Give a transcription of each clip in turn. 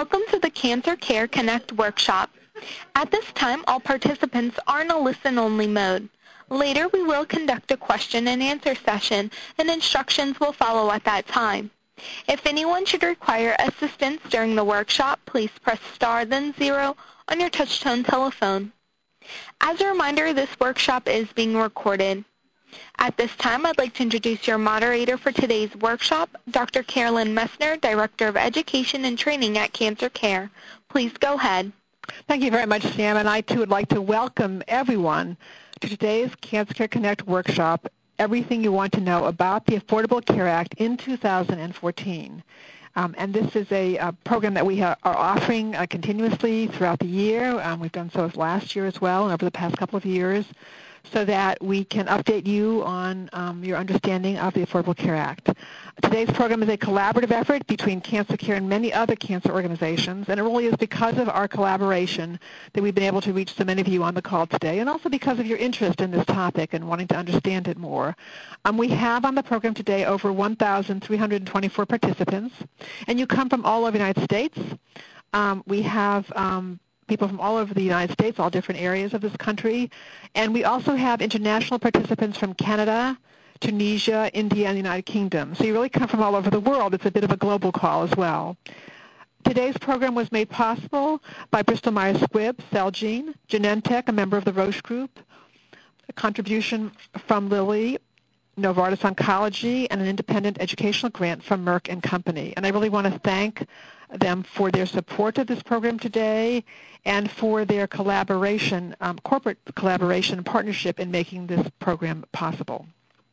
Welcome to the Cancer Care Connect workshop. At this time, all participants are in a listen-only mode. Later, we will conduct a question-and-answer session, and instructions will follow at that time. If anyone should require assistance during the workshop, please press star then 0 on your touch-tone telephone. As a reminder, this workshop is being recorded. At this time, I'd like to introduce your moderator for today's workshop, Dr. Carolyn Messner, Director of Education and Training at Cancer Care. Please go ahead. Thank you very much, Sam, and I too would like to welcome everyone to today's Cancer Care Connect workshop, Everything You Want to Know About the Affordable Care Act in 2014. And this is a program that we are offering continuously throughout the year. We've done so last year as well and over the past couple of years, so that we can update you on your understanding of the Affordable Care Act. Today's program is a collaborative effort between Cancer Care and many other cancer organizations, and it really is because of our collaboration that we've been able to reach so many of you on the call today, and also because of your interest in this topic and wanting to understand it more. We have on the program today over 1,324 participants, and you come from all over the United States. We have people from all over the United States, all different areas of this country. And we also have international participants from Canada, Tunisia, India, and the United Kingdom. So you really come from all over the world. It's a bit of a global call as well. Today's program was made possible by Bristol Myers Squibb, Celgene, Genentech, a member of the Roche Group, a contribution from Lilly, Novartis Oncology, and an independent educational grant from Merck and Company. And I really want to thank them for their support of this program today and for their collaboration, corporate collaboration and partnership in making this program possible.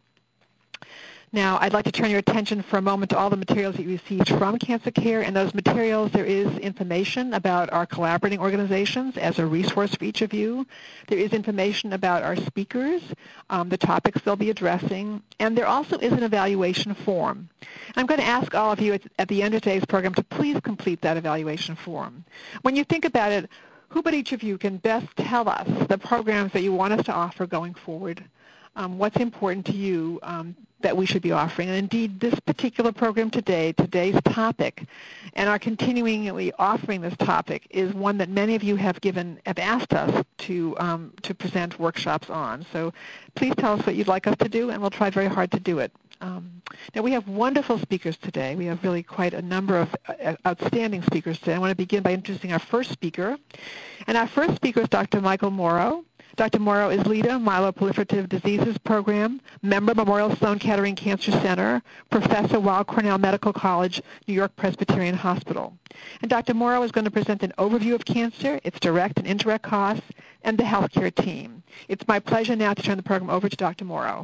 Now, I'd like to turn your attention for a moment to all the materials that you received from Cancer Care. In those materials, there is information about our collaborating organizations as a resource for each of you. There is information about our speakers, the topics they'll be addressing, and there also is an evaluation form. I'm going to ask all of you at the end of today's program to please complete that evaluation form. When you think about it, who but each of you can best tell us the programs that you want us to offer going forward? What's important to you that we should be offering? And indeed, this particular program today, today's topic, and our continuingly offering this topic is one that many of you have asked us to present workshops on. So please tell us what you'd like us to do, and we'll try very hard to do it. Now, we have wonderful speakers today. We have really quite a number of outstanding speakers today. I want to begin by introducing our first speaker. And our first speaker is Dr. Michael Morrow. Dr. Morrow is leader of Myeloproliferative Diseases Program, member of Memorial Sloan Kettering Cancer Center, professor, Weill Cornell Medical College, New York Presbyterian Hospital. And Dr. Morrow is going to present an overview of cancer, its direct and indirect costs, and the healthcare team. It's my pleasure now to turn the program over to Dr. Morrow.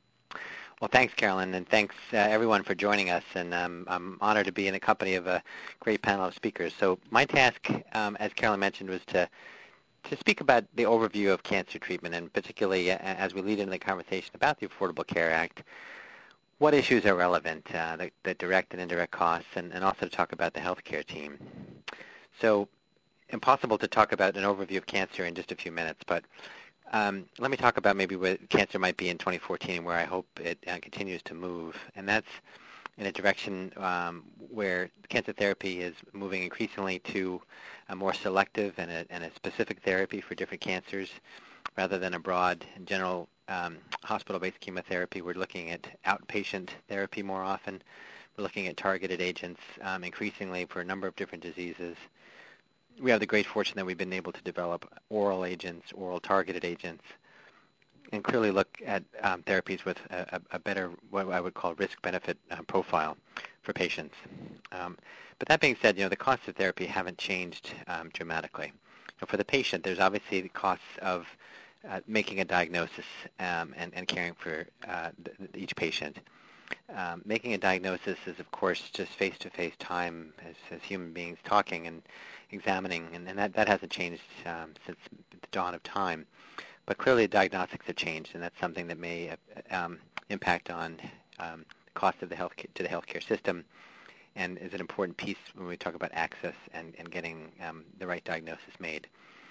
Well, thanks, Carolyn, and thanks everyone for joining us. And I'm honored to be in the company of a great panel of speakers. So my task, as Carolyn mentioned, was to speak about the overview of cancer treatment, and particularly as we lead into the conversation about the Affordable Care Act, what issues are relevant, the direct and indirect costs, and also to talk about the healthcare team. So impossible to talk about an overview of cancer in just a few minutes, but let me talk about maybe where cancer might be in 2014 and where I hope it continues to move, and that's in a direction where cancer therapy is moving increasingly to a more selective and a specific therapy for different cancers rather than a broad and general hospital-based chemotherapy. We're looking at outpatient therapy more often. We're looking at targeted agents increasingly for a number of different diseases. We have the great fortune that we've been able to develop oral agents, oral targeted agents, and clearly look at therapies with a better, what I would call, risk-benefit profile for patients. But that being said, the costs of therapy haven't changed dramatically. For the patient, there's obviously the costs of making a diagnosis and caring for each patient. Making a diagnosis is, of course, just face-to-face time as human beings talking and examining, and that hasn't changed since the dawn of time. But clearly, diagnostics have changed, and that's something that may impact on the cost of the healthcare system, and is an important piece when we talk about access and getting the right diagnosis made.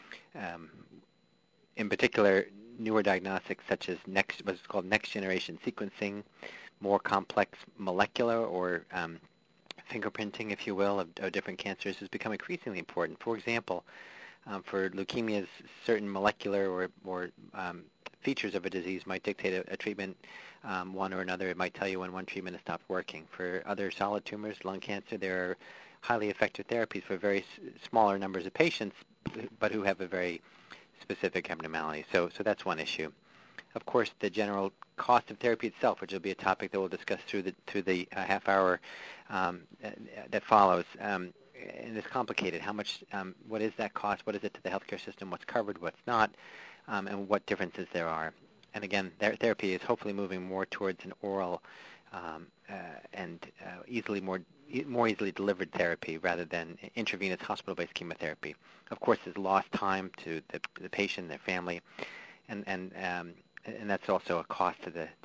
In particular, newer diagnostics such as what's called next-generation sequencing, more complex molecular or fingerprinting, if you will, of different cancers has become increasingly important. For example, for leukemias, certain molecular or features of a disease might dictate a treatment, one or another. It might tell you when one treatment has stopped working. For other solid tumors, lung cancer, there are highly effective therapies for very smaller numbers of patients, but who have a very specific abnormality. So that's one issue. Of course, the general cost of therapy itself, which will be a topic that we'll discuss through the half hour that follows, and it's complicated. How much? What is that cost? What is it to the healthcare system? What's covered? What's not? And what differences there are. And again, therapy is hopefully moving more towards an oral and more easily delivered therapy rather than intravenous hospital-based chemotherapy. Of course, there's lost time to the patient, their family, and that's also a cost to the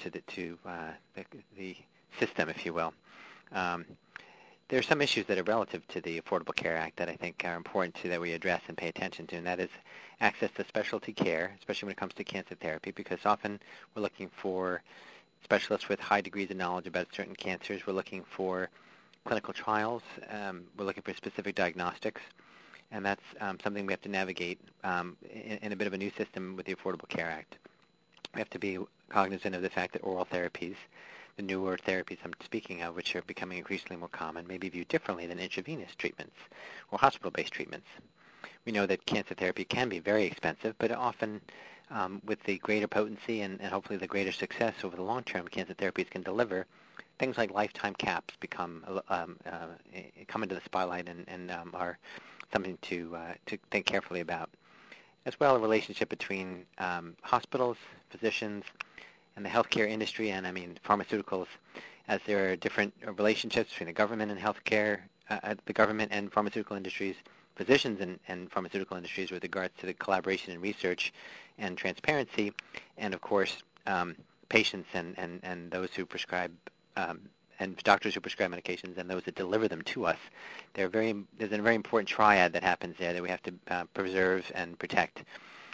system, if you will. There are some issues that are relative to the Affordable Care Act that I think are important that we address and pay attention to, and that is access to specialty care, especially when it comes to cancer therapy, because often we're looking for specialists with high degrees of knowledge about certain cancers. We're looking for clinical trials. We're looking for specific diagnostics, and that's something we have to navigate in a bit of a new system with the Affordable Care Act. We have to be cognizant of the fact that oral therapies, the newer therapies I'm speaking of, which are becoming increasingly more common, may be viewed differently than intravenous treatments or hospital-based treatments. We know that cancer therapy can be very expensive, but often with the greater potency and hopefully the greater success over the long term cancer therapies can deliver, things like lifetime caps come into the spotlight and are something to think carefully about. As well, a relationship between hospitals, physicians, and the healthcare industry, and I mean pharmaceuticals, as there are different relationships between the government and healthcare, the government and pharmaceutical industries, physicians and pharmaceutical industries with regards to the collaboration in research and transparency, and of course patients and those who prescribe and doctors who prescribe medications and those that deliver them to us. There's a very important triad that happens there that we have to preserve and protect.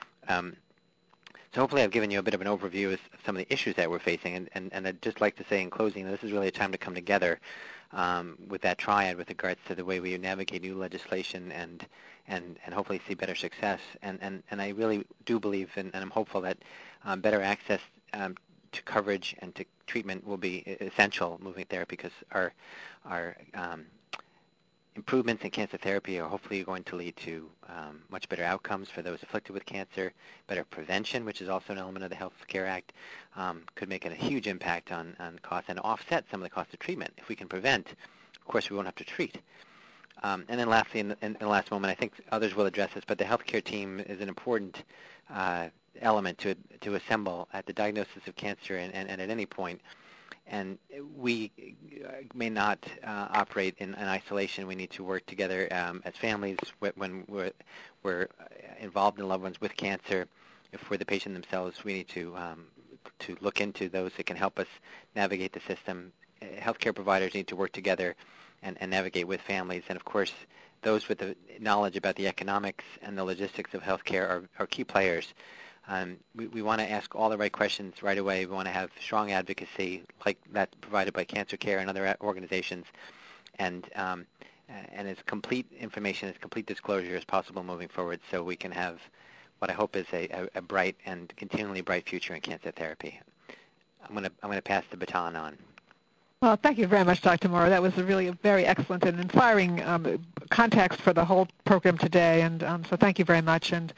So hopefully I've given you a bit of an overview of some of the issues that we're facing, and I'd just like to say in closing, this is really a time to come together with that triad with regards to the way we navigate new legislation and hopefully see better success. And I really do believe, and I'm hopeful that better access to coverage and to treatment will be essential moving therapy, because our improvements in cancer therapy are hopefully going to lead to much better outcomes for those afflicted with cancer. Better prevention, which is also an element of the Health Care Act, could make a huge impact on costs and offset some of the cost of treatment. If we can prevent, of course, we won't have to treat. And then lastly, in the last moment, I think others will address this, but the healthcare team is an important element to assemble at the diagnosis of cancer and at any point. And we may not operate in isolation. We need to work together as families when we're involved in loved ones with cancer. If we're the patient themselves, we need to look into those that can help us navigate the system. Healthcare providers need to work together and navigate with families. And of course, those with the knowledge about the economics and the logistics of healthcare are key players. We want to ask all the right questions right away. We want to have strong advocacy like that provided by Cancer Care and other organizations, and as complete information, as complete disclosure as possible moving forward, so we can have what I hope is a bright and continually bright future in cancer therapy. I'm going to pass the baton on. Well, thank you very much, Dr. Morrow. That was really a very excellent and inspiring context for the whole program today, and so thank you very much. And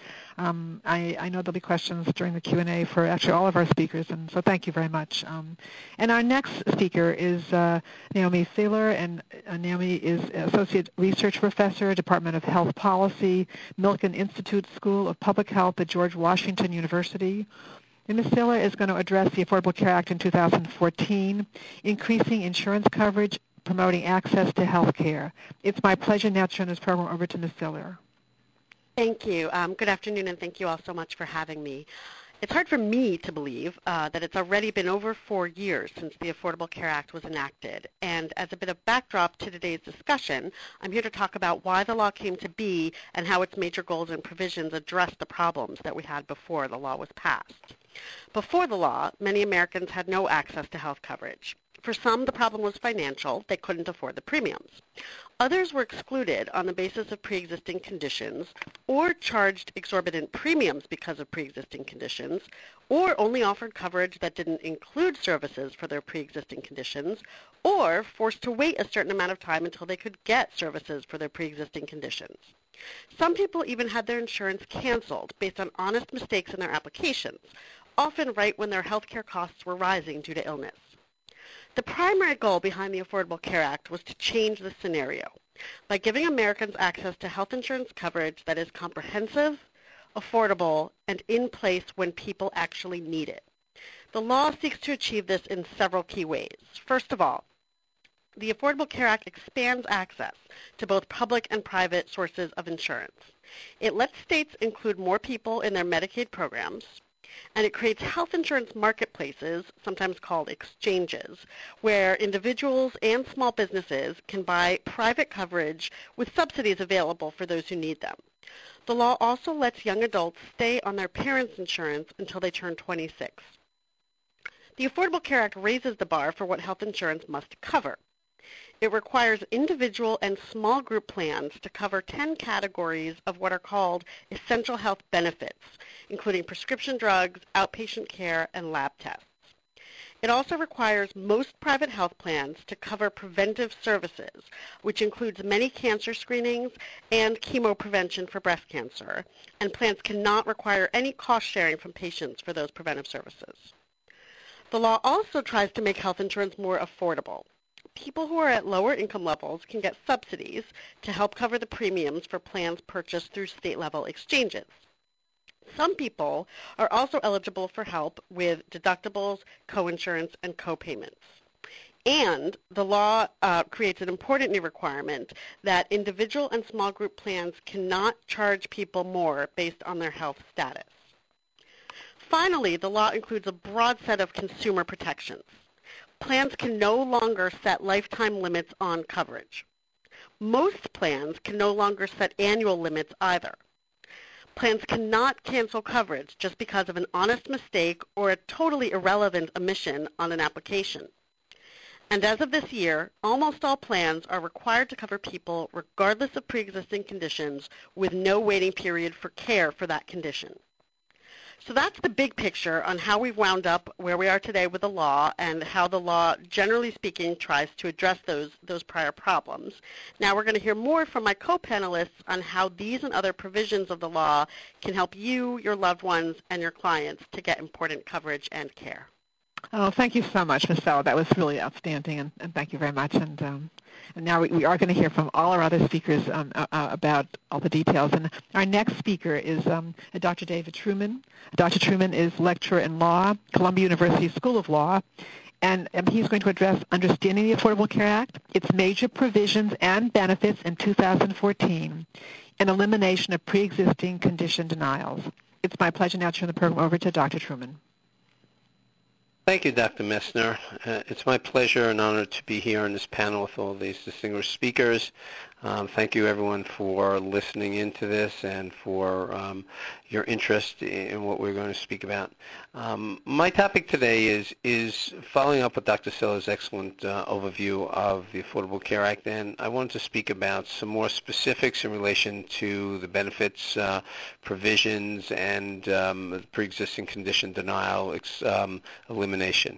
I know there'll be questions during the Q&A for actually all of our speakers, and so thank you very much. And our next speaker is Naomi Saylor, and Naomi is Associate Research Professor, Department of Health Policy, Milken Institute School of Public Health at George Washington University. And Ms. Saylor is going to address the Affordable Care Act in 2014, increasing insurance coverage, promoting access to health care. It's my pleasure now to turn this program over to Ms. Saylor. Thank you. Good afternoon, and thank you all so much for having me. It's hard for me to believe that it's already been over 4 years since the Affordable Care Act was enacted. And as a bit of backdrop to today's discussion, I'm here to talk about why the law came to be and how its major goals and provisions address the problems that we had before the law was passed. Before the law, many Americans had no access to health coverage. For some, the problem was financial. They couldn't afford the premiums. Others were excluded on the basis of pre-existing conditions or charged exorbitant premiums because of pre-existing conditions, or only offered coverage that didn't include services for their pre-existing conditions, or forced to wait a certain amount of time until they could get services for their pre-existing conditions. Some people even had their insurance canceled based on honest mistakes in their applications, often right when their health care costs were rising due to illness. The primary goal behind the Affordable Care Act was to change the scenario by giving Americans access to health insurance coverage that is comprehensive, affordable, and in place when people actually need it. The law seeks to achieve this in several key ways. First of all, the Affordable Care Act expands access to both public and private sources of insurance. It lets states include more people in their Medicaid programs, and it creates health insurance marketplaces, sometimes called exchanges, where individuals and small businesses can buy private coverage with subsidies available for those who need them. The law also lets young adults stay on their parents' insurance until they turn 26. The Affordable Care Act raises the bar for what health insurance must cover. It requires individual and small group plans to cover 10 categories of what are called essential health benefits, including prescription drugs, outpatient care, and lab tests. It also requires most private health plans to cover preventive services, which includes many cancer screenings and chemo prevention for breast cancer, and plans cannot require any cost sharing from patients for those preventive services. The law also tries to make health insurance more affordable. People who are at lower income levels can get subsidies to help cover the premiums for plans purchased through state-level exchanges. Some people are also eligible for help with deductibles, coinsurance, and copayments. And the law creates an important new requirement that individual and small group plans cannot charge people more based on their health status. Finally, the law includes a broad set of consumer protections. Plans can no longer set lifetime limits on coverage. Most plans can no longer set annual limits either. Plans cannot cancel coverage just because of an honest mistake or a totally irrelevant omission on an application. And as of this year, almost all plans are required to cover people regardless of pre-existing conditions with no waiting period for care for that condition. So that's the big picture on how we've wound up where we are today with the law and how the law, generally speaking, tries to address those prior problems. Now we're going to hear more from my co-panelists on how these and other provisions of the law can help you, your loved ones, and your clients to get important coverage and care. Oh, thank you so much, Ms. Feller. That was really outstanding, and thank you very much. And now we are going to hear from all our other speakers about all the details. And our next speaker is Dr. David Truman. Dr. Truman is lecturer in law, Columbia University School of Law, and he's going to address understanding the Affordable Care Act, its major provisions and benefits in 2014, and elimination of pre-existing condition denials. It's my pleasure now to turn the program over to Dr. Truman. Thank you, Dr. Messner. It's my pleasure and honor to be here on this panel with all these distinguished speakers. Thank you, everyone, for listening into this and for your interest in what we're going to speak about. My topic today is following up with Dr. Seller's excellent overview of the Affordable Care Act, and I wanted to speak about some more specifics in relation to the benefits, provisions, and pre-existing condition denial elimination.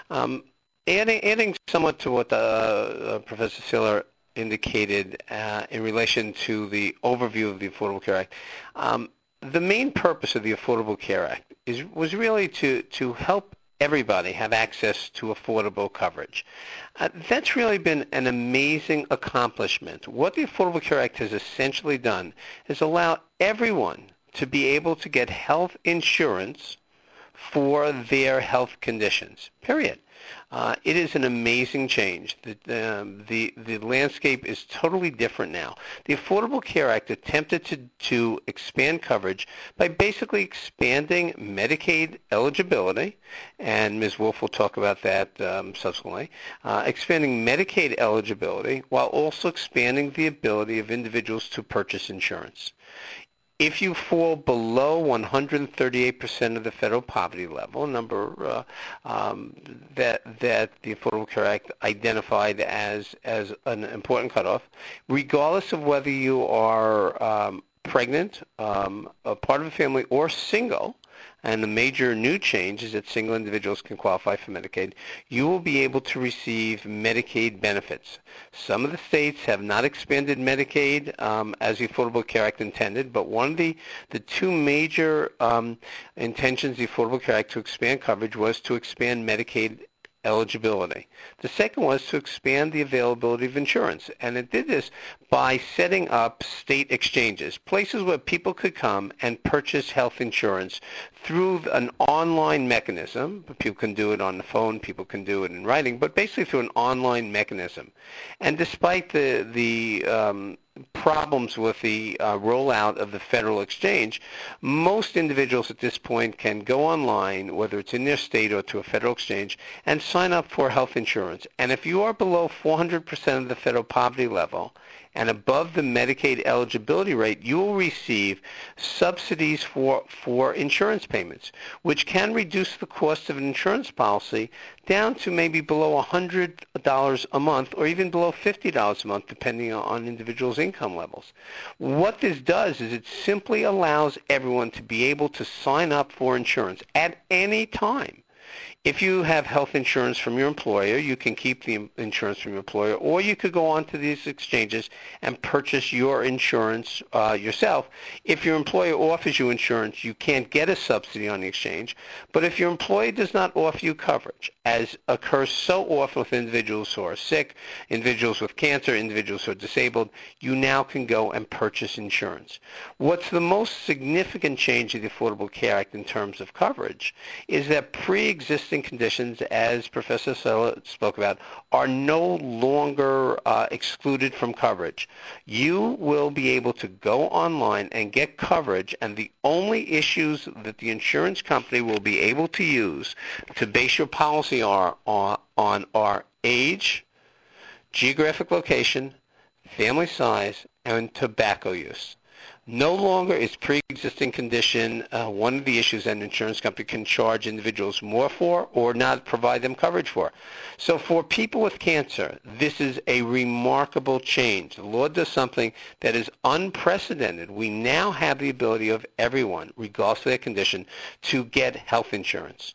Adding somewhat to what Professor Seller indicated in relation to the overview of the Affordable Care Act, the main purpose of the Affordable Care Act was really to help everybody have access to affordable coverage. That's really been an amazing accomplishment. What the Affordable Care Act has essentially done is allow everyone to be able to get health insurance for their health conditions, period. It is an amazing change. The landscape is totally different now. The Affordable Care Act attempted to expand coverage by basically expanding Medicaid eligibility, and Ms. Wolf will talk about that subsequently, expanding Medicaid eligibility while also expanding the ability of individuals to purchase insurance. If you fall below 138% of the federal poverty level, a number that the Affordable Care Act identified as an important cutoff, regardless of whether you are pregnant, a part of a family, or single, and the major new change is that single individuals can qualify for Medicaid, you will be able to receive Medicaid benefits. Some of the states have not expanded Medicaid as the Affordable Care Act intended, but one of the two major intentions of the Affordable Care Act to expand coverage was to expand Medicaid eligibility. The second was to expand the availability of insurance, and it did this by setting up state exchanges, places where people could come and purchase health insurance through an online mechanism. People can do it on the phone, people can do it in writing, but basically through an online mechanism. And despite the problems with the rollout of the federal exchange, most individuals at this point can go online, whether it's in their state or to a federal exchange, and sign up for health insurance. And if you are below 400% of the federal poverty level and above the Medicaid eligibility rate, you will receive subsidies for insurance payments, which can reduce the cost of an insurance policy down to maybe below $100 a month or even below $50 a month, depending on individuals' income levels. What this does is it simply allows everyone to be able to sign up for insurance at any time. If you have health insurance from your employer, you can keep the insurance from your employer, or you could go onto these exchanges and purchase your insurance yourself. If your employer offers you insurance, you can't get a subsidy on the exchange. But if your employer does not offer you coverage, as occurs so often with individuals who are sick, individuals with cancer, individuals who are disabled, you now can go and purchase insurance. What's the most significant change of the Affordable Care Act in terms of coverage is that pre-existing conditions, as Professor Sella spoke about, are no longer excluded from coverage. You will be able to go online and get coverage, and the only issues that the insurance company will be able to use to base your policy on are age, geographic location, family size, and tobacco use. No longer is pre-existing condition one of the issues an insurance company can charge individuals more for or not provide them coverage for. So for people with cancer, this is a remarkable change. The law does something that is unprecedented. We now have the ability of everyone, regardless of their condition, to get health insurance.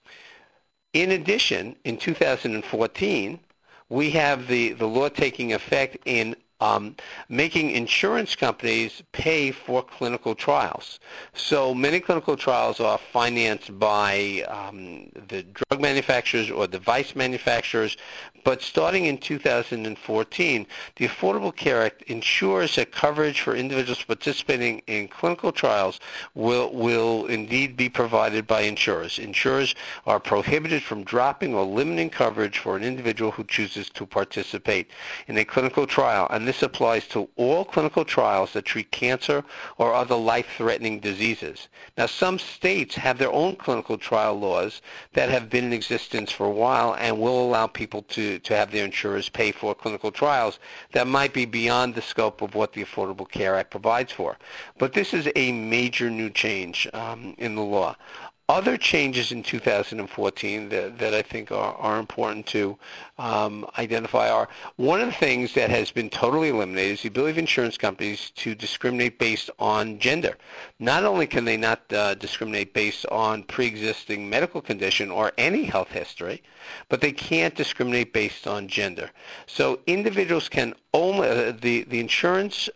In addition, in 2014, we have the law taking effect in making insurance companies pay for clinical trials. So many clinical trials are financed by the drug manufacturers or device manufacturers, but starting in 2014, the Affordable Care Act ensures that coverage for individuals participating in clinical trials will indeed be provided by insurers. Insurers are prohibited from dropping or limiting coverage for an individual who chooses to participate in a clinical trial, and this applies to all clinical trials that treat cancer or other life-threatening diseases. Now, some states have their own clinical trial laws that have been in existence for a while and will allow people to have their insurers pay for clinical trials that might be beyond the scope of what the Affordable Care Act provides for. But this is a major new change in the law. Other changes in 2014 that I think are important to identify are, one of the things that has been totally eliminated is the ability of insurance companies to discriminate based on gender. Not only can they not discriminate based on pre-existing medical condition or any health history, but they can't discriminate based on gender. So individuals can only, the insurance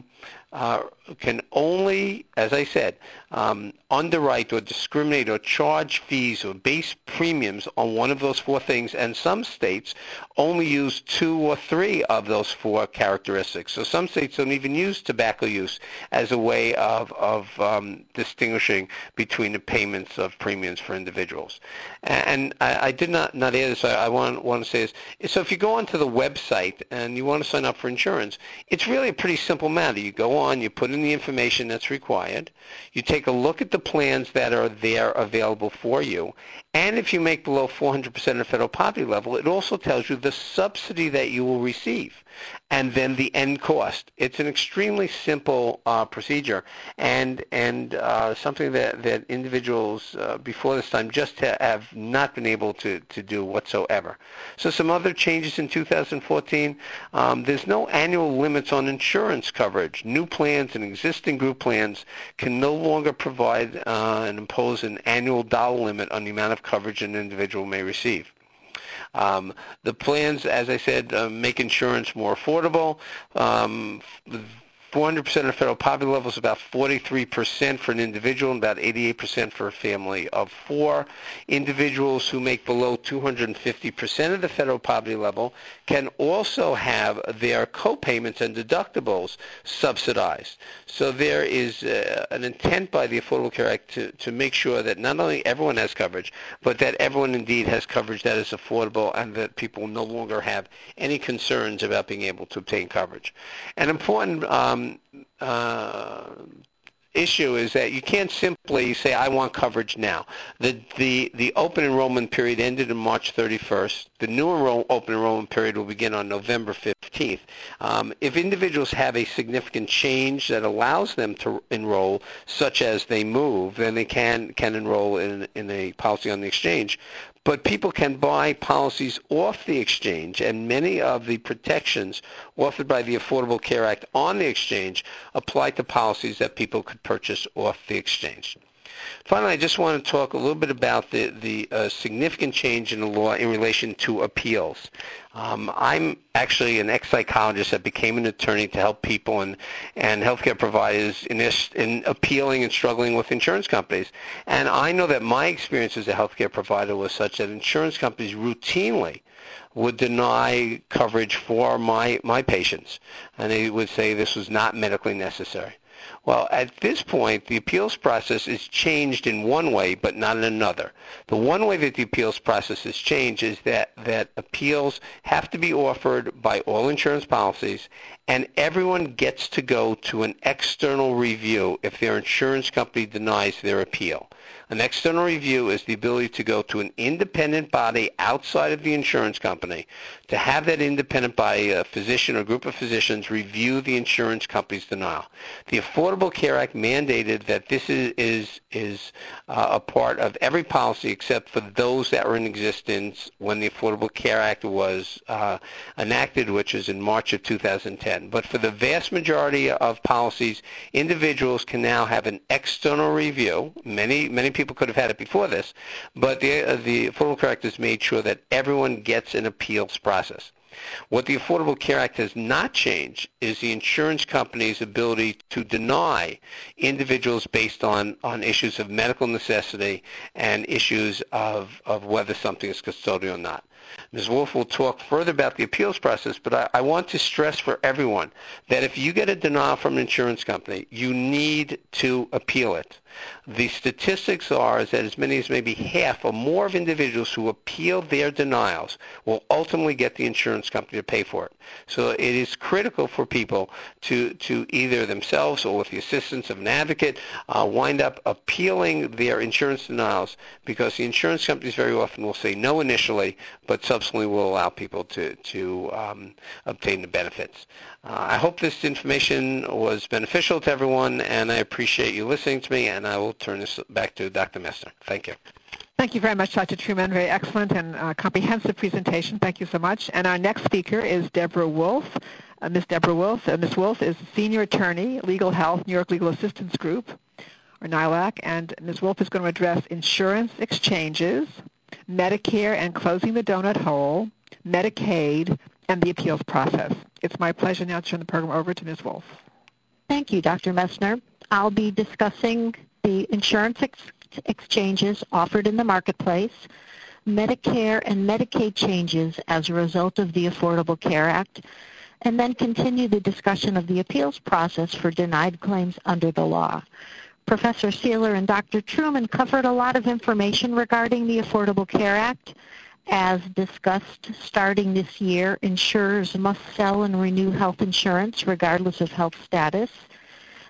can only, as I said, underwrite or discriminate or charge fees or base premiums on one of those four things, and some states only use two or three of those four characteristics. So some states don't even use tobacco use as a way of distinguishing between the payments of premiums for individuals. And I did not add this, I want to say this. So if you go onto the website and you want to sign up for insurance, it's really a pretty simple matter. You go on, you put in the information that's required, you take a look at the plans that are there available for you, And if you make below 400% of the federal poverty level, it also tells you the subsidy that you will receive and then the end cost. It's an extremely simple procedure and something that individuals before this time just have not been able to do whatsoever. So some other changes in 2014, there's no annual limits on insurance coverage. New plans and existing group plans can no longer provide and impose an annual dollar limit on the amount of coverage an individual may receive. The plans, as I said, make insurance more affordable. 400% of federal poverty level is about 43% for an individual and about 88% for a family of four. Individuals who make below 250% of the federal poverty level can also have their co-payments and deductibles subsidized. So there is an intent by the Affordable Care Act to make sure that not only everyone has coverage, but that everyone indeed has coverage that is affordable and that people no longer have any concerns about being able to obtain coverage. An important issue is that you can't simply say, I want coverage now. The open enrollment period ended on March 31st. The new open enrollment period will begin on November 15th. If individuals have a significant change that allows them to enroll, such as they move, then they can enroll in a policy on the exchange. But people can buy policies off the exchange, and many of the protections offered by the Affordable Care Act on the exchange apply to policies that people could purchase off the exchange. Finally, I just want to talk a little bit about the significant change in the law in relation to appeals. I'm actually an ex-psychologist that became an attorney to help people and healthcare providers in appealing and struggling with insurance companies. And I know that my experience as a healthcare provider was such that insurance companies routinely would deny coverage for my patients, and they would say this was not medically necessary. Well, at this point, the appeals process is changed in one way, but not in another. The one way that the appeals process is changed is that appeals have to be offered by all insurance policies, and everyone gets to go to an external review if their insurance company denies their appeal. An external review is the ability to go to an independent body outside of the insurance company to have that independent body, a physician or group of physicians, review the insurance company's denial. The Affordable Care Act mandated that this is a part of every policy except for those that were in existence when the Affordable Care Act was enacted, which is in March of 2010. But for the vast majority of policies, individuals can now have an external review. Many people could have had it before this, but the Affordable Care Act has made sure that everyone gets an appeals process. What the Affordable Care Act has not changed is the insurance company's ability to deny individuals based on issues of medical necessity and issues of whether something is custodial or not. Ms. Wolf will talk further about the appeals process, but I want to stress for everyone that if you get a denial from an insurance company, you need to appeal it. The statistics are that as many as maybe half or more of individuals who appeal their denials will ultimately get the insurance company to pay for it. So it is critical for people to either themselves or with the assistance of an advocate wind up appealing their insurance denials, because the insurance companies very often will say no initially, but subsequently will allow people to obtain the benefits. I hope this information was beneficial to everyone, and I appreciate you listening to me, and I will turn this back to Dr. Messner. Thank you. Thank you very much, Dr. Truman. Very excellent and comprehensive presentation. Thank you so much. And our next speaker is Deborah Wolf. Ms. Deborah Wolf. Ms. Wolf is Senior Attorney, Legal Health, New York Legal Assistance Group, or NILAC, and Ms. Wolf is going to address insurance exchanges, Medicare and closing the donut hole, Medicaid, and the appeals process. It's my pleasure now to turn the program over to Ms. Wolf. Thank you, Dr. Messner. I'll be discussing the insurance exchanges offered in the marketplace, Medicare and Medicaid changes as a result of the Affordable Care Act, and then continue the discussion of the appeals process for denied claims under the law. Professor Seeler and Dr. Truman covered a lot of information regarding the Affordable Care Act. As discussed, starting this year, insurers must sell and renew health insurance regardless of health status.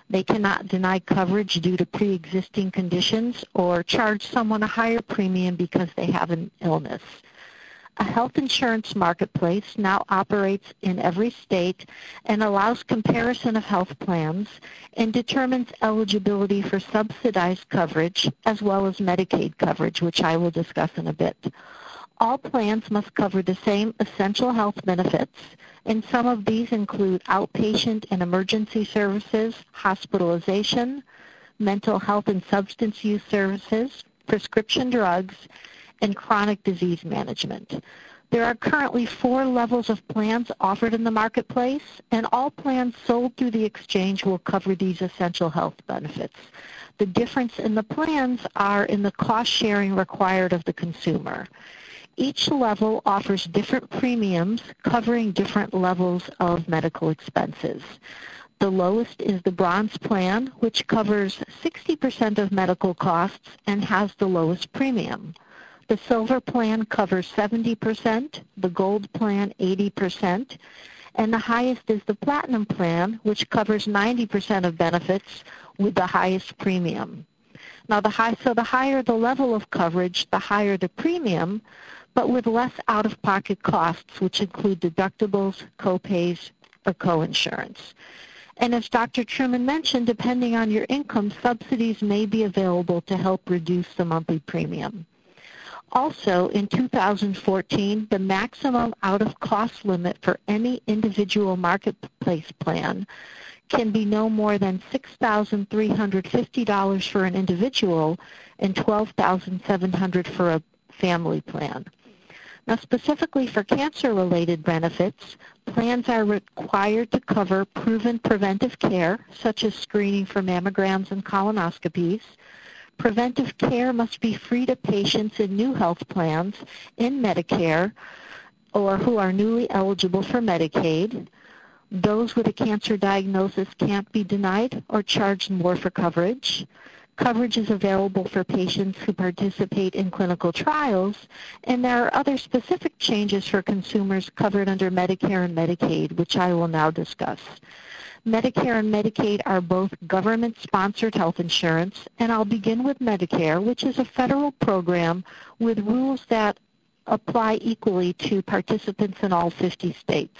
They cannot deny coverage due to pre-existing conditions or charge someone a higher premium because they have an illness. A health insurance marketplace now operates in every state and allows comparison of health plans and determines eligibility for subsidized coverage as well as Medicaid coverage, which I will discuss in a bit. All plans must cover the same essential health benefits, and some of these include outpatient and emergency services, hospitalization, mental health and substance use services, prescription drugs, and chronic disease management. There are currently 4 levels of plans offered in the marketplace, and all plans sold through the exchange will cover these essential health benefits. The difference in the plans are in the cost sharing required of the consumer. Each level offers different premiums covering different levels of medical expenses. The lowest is the Bronze plan, which covers 60% of medical costs and has the lowest premium. The Silver plan covers 70%, the Gold plan 80%, and the highest is the Platinum plan, which covers 90% of benefits with the highest premium. Now, the higher the level of coverage, the higher the premium, but with less out-of-pocket costs, which include deductibles, copays, or coinsurance. And as Dr. Truman mentioned, depending on your income, subsidies may be available to help reduce the monthly premium. Also, in 2014, the maximum out-of-cost limit for any individual marketplace plan can be no more than $6,350 for an individual and $12,700 for a family plan. Now, specifically for cancer-related benefits, plans are required to cover proven preventive care, such as screening for mammograms and colonoscopies. Preventive care must be free to patients in new health plans in Medicare or who are newly eligible for Medicaid. Those with a cancer diagnosis can't be denied or charged more for coverage. Coverage is available for patients who participate in clinical trials, and there are other specific changes for consumers covered under Medicare and Medicaid, which I will now discuss. Medicare and Medicaid are both government-sponsored health insurance, and I'll begin with Medicare, which is a federal program with rules that apply equally to participants in all 50 states.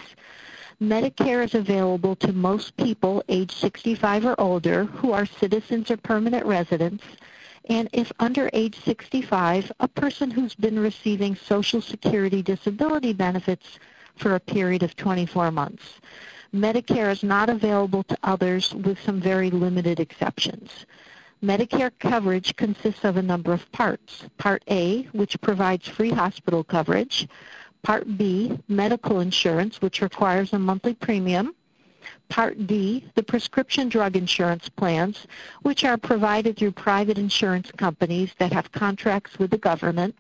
Medicare is available to most people age 65 or older who are citizens or permanent residents, and if under age 65, a person who's been receiving Social Security disability benefits for a period of 24 months. Medicare is not available to others with some very limited exceptions. Medicare coverage consists of a number of parts. Part A, which provides free hospital coverage. Part B, medical insurance, which requires a monthly premium. Part D, the prescription drug insurance plans, which are provided through private insurance companies that have contracts with the government.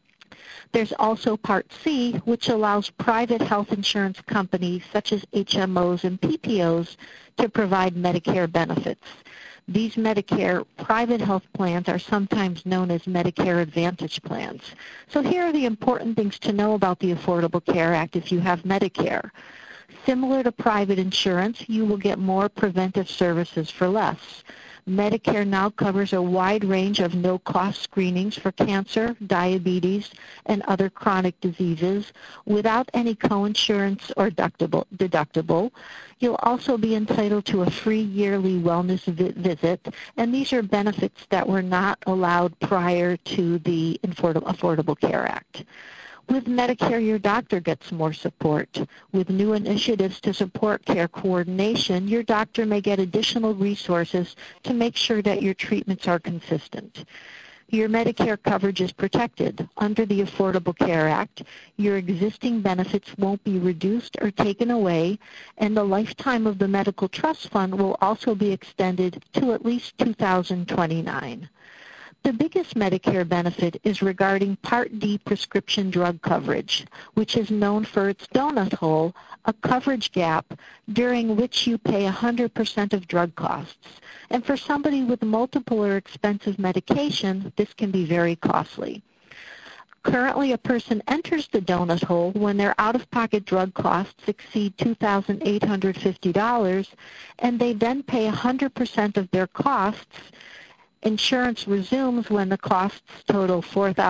There's also Part C, which allows private health insurance companies such as HMOs and PPOs to provide Medicare benefits. These Medicare private health plans are sometimes known as Medicare Advantage plans. So here are the important things to know about the Affordable Care Act if you have Medicare. Similar to private insurance, you will get more preventive services for less. Medicare now covers a wide range of no-cost screenings for cancer, diabetes, and other chronic diseases without any coinsurance or deductible. You'll also be entitled to a free yearly wellness visit, and these are benefits that were not allowed prior to the Affordable Care Act. With Medicare, your doctor gets more support. With new initiatives to support care coordination, your doctor may get additional resources to make sure that your treatments are consistent. Your Medicare coverage is protected. Under the Affordable Care Act, your existing benefits won't be reduced or taken away, and the lifetime of the medical trust fund will also be extended to at least 2029. The biggest Medicare benefit is regarding Part D prescription drug coverage, which is known for its donut hole, a coverage gap during which you pay 100% of drug costs. And for somebody with multiple or expensive medication, this can be very costly. Currently, a person enters the donut hole when their out-of-pocket drug costs exceed $2,850, and they then pay 100% of their costs. Insurance resumes when the costs total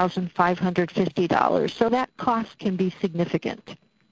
$4,550, so that cost can be significant.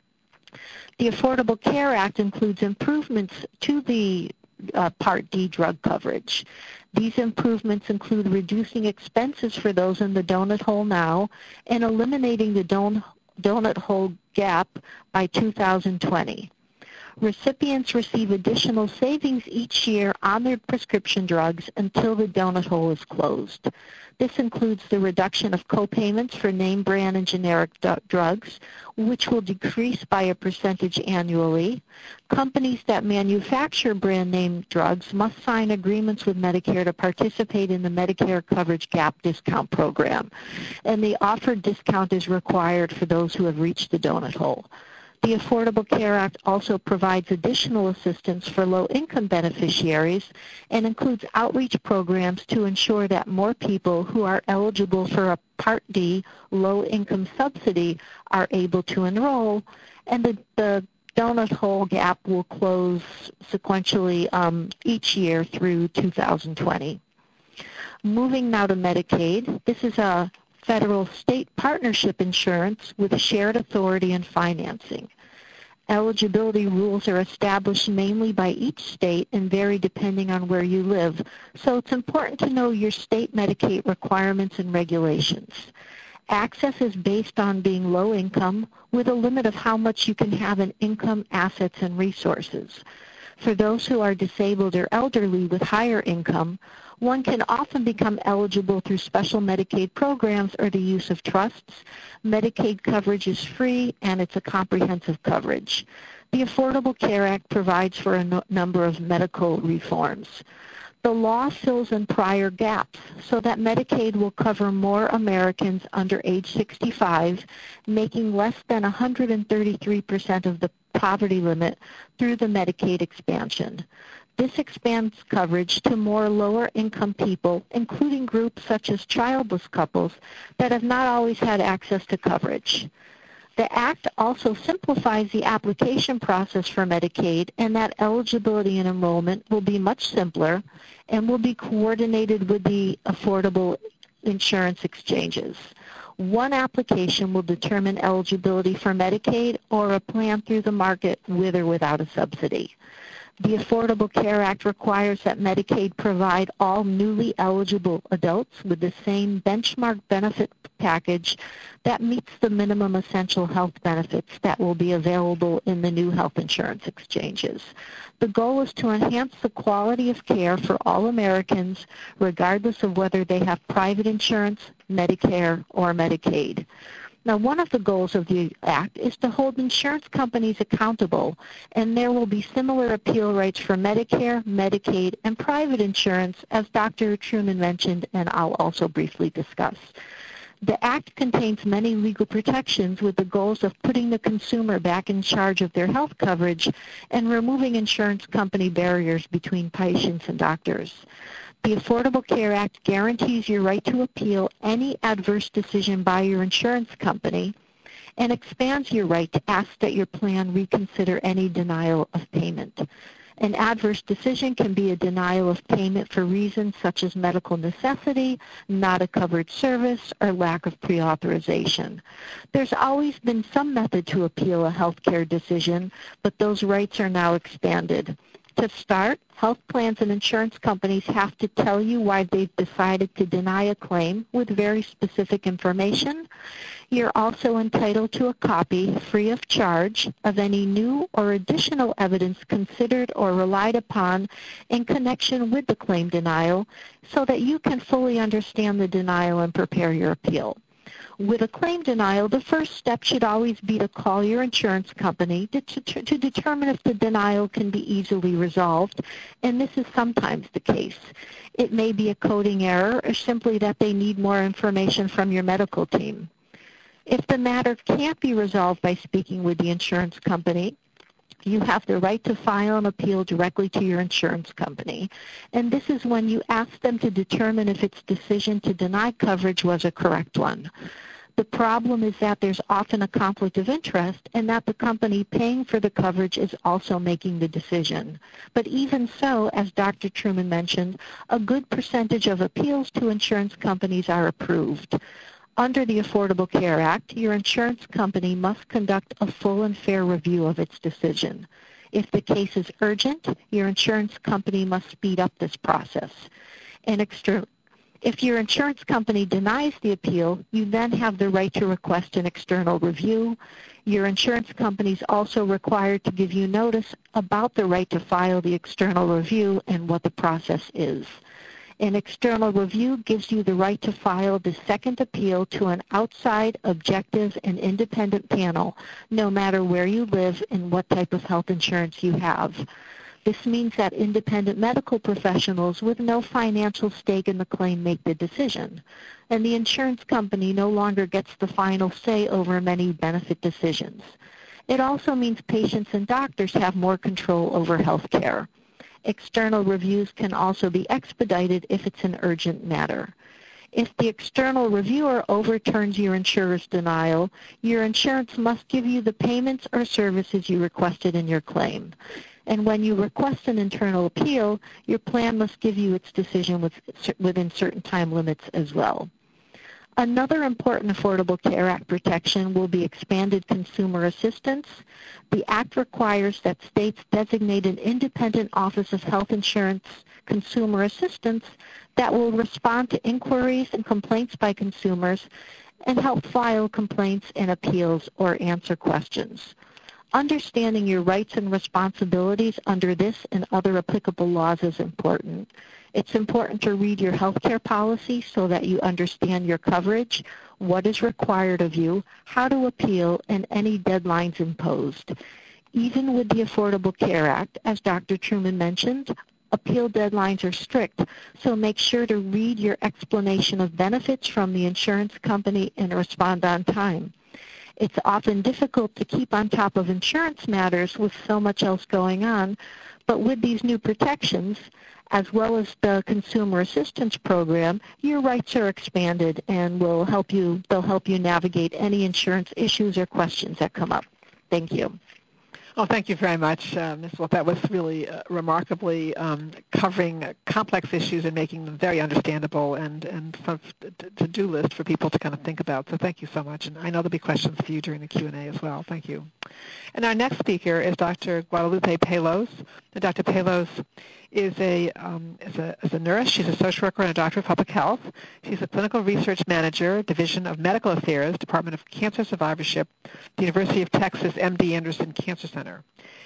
The Affordable Care Act includes improvements to the Part D drug coverage. These improvements include reducing expenses for those in the donut hole now and eliminating the donut hole gap by 2020. Recipients receive additional savings each year on their prescription drugs until the donut hole is closed. This includes the reduction of copayments for name brand and generic drugs, which will decrease by a percentage annually. Companies that manufacture brand name drugs must sign agreements with Medicare to participate in the Medicare Coverage Gap Discount Program, and the offered discount is required for those who have reached the donut hole. The Affordable Care Act also provides additional assistance for low-income beneficiaries and includes outreach programs to ensure that more people who are eligible for a Part D low-income subsidy are able to enroll, and the donut hole gap will close sequentially each year through 2020. Moving now to Medicaid, this is a federal-state partnership insurance with shared authority and financing. Eligibility rules are established mainly by each state and vary depending on where you live, so it's important to know your state Medicaid requirements and regulations. Access is based on being low income with a limit of how much you can have in income, assets, and resources. For those who are disabled or elderly with higher income, one can often become eligible through special Medicaid programs or the use of trusts. Medicaid coverage is free, and it's a comprehensive coverage. The Affordable Care Act provides for a number of medical reforms. The law fills in prior gaps so that Medicaid will cover more Americans under age 65, making less than 133% of the poverty limit through the Medicaid expansion. This expands coverage to more lower-income people, including groups such as childless couples that have not always had access to coverage. The Act also simplifies the application process for Medicaid, and that eligibility and enrollment will be much simpler and will be coordinated with the affordable insurance exchanges. One application will determine eligibility for Medicaid or a plan through the market with or without a subsidy. The Affordable Care Act requires that Medicaid provide all newly eligible adults with the same benchmark benefit package that meets the minimum essential health benefits that will be available in the new health insurance exchanges. The goal is to enhance the quality of care for all Americans, regardless of whether they have private insurance, Medicare, or Medicaid. Now, one of the goals of the Act is to hold insurance companies accountable, and there will be similar appeal rights for Medicare, Medicaid, and private insurance, as Dr. Truman mentioned, and I'll also briefly discuss. The Act contains many legal protections with the goals of putting the consumer back in charge of their health coverage and removing insurance company barriers between patients and doctors. The Affordable Care Act guarantees your right to appeal any adverse decision by your insurance company and expands your right to ask that your plan reconsider any denial of payment. An adverse decision can be a denial of payment for reasons such as medical necessity, not a covered service, or lack of pre-authorization. There's always been some method to appeal a health care decision, but those rights are now expanded. To start, health plans and insurance companies have to tell you why they've decided to deny a claim with very specific information. You're also entitled to a copy, free of charge, of any new or additional evidence considered or relied upon in connection with the claim denial so that you can fully understand the denial and prepare your appeal. With a claim denial, the first step should always be to call your insurance company to determine if the denial can be easily resolved, and this is sometimes the case. It may be a coding error or simply that they need more information from your medical team. If the matter can't be resolved by speaking with the insurance company, you have the right to file an appeal directly to your insurance company, and this is when you ask them to determine if its decision to deny coverage was a correct one. The problem is that there's often a conflict of interest and that the company paying for the coverage is also making the decision. But even so, as Dr. Truman mentioned, a good percentage of appeals to insurance companies are approved. Under the Affordable Care Act, your insurance company must conduct a full and fair review of its decision. If the case is urgent, your insurance company must speed up this process. If your insurance company denies the appeal, you then have the right to request an external review. Your insurance company is also required to give you notice about the right to file the external review and what the process is. An external review gives you the right to file the second appeal to an outside, objective, and independent panel, no matter where you live and what type of health insurance you have. This means that independent medical professionals with no financial stake in the claim make the decision, and the insurance company no longer gets the final say over many benefit decisions. It also means patients and doctors have more control over health care. External reviews can also be expedited if it's an urgent matter. If the external reviewer overturns your insurer's denial, your insurance must give you the payments or services you requested in your claim. And when you request an internal appeal, your plan must give you its decision within certain time limits as well. Another important Affordable Care Act protection will be expanded consumer assistance. The Act requires that states designate an independent Office of Health Insurance Consumer Assistance that will respond to inquiries and complaints by consumers and help file complaints and appeals or answer questions. Understanding your rights and responsibilities under this and other applicable laws is important. It's important to read your health care policy so that you understand your coverage, what is required of you, how to appeal, and any deadlines imposed. Even with the Affordable Care Act, as Dr. Truman mentioned, appeal deadlines are strict, so make sure to read your explanation of benefits from the insurance company and respond on time. It's often difficult to keep on top of insurance matters with so much else going on, but with these new protections, as well as the Consumer Assistance Program, your rights are expanded and they'll help you navigate any insurance issues or questions that come up. Thank you. Oh, thank you very much, Ms. Wolf. That was really remarkably covering complex issues and making them very understandable and sort of to-do list for people to kind of think about. So thank you so much. And I know there'll be questions for you during the Q&A as well. Thank you. And our next speaker is Dr. Guadalupe Pelos. Dr. Pelos is a nurse. She's a social worker and a doctor of public health. She's a clinical research manager, Division of Medical Affairs, Department of Cancer Survivorship, the University of Texas MD Anderson Cancer Center.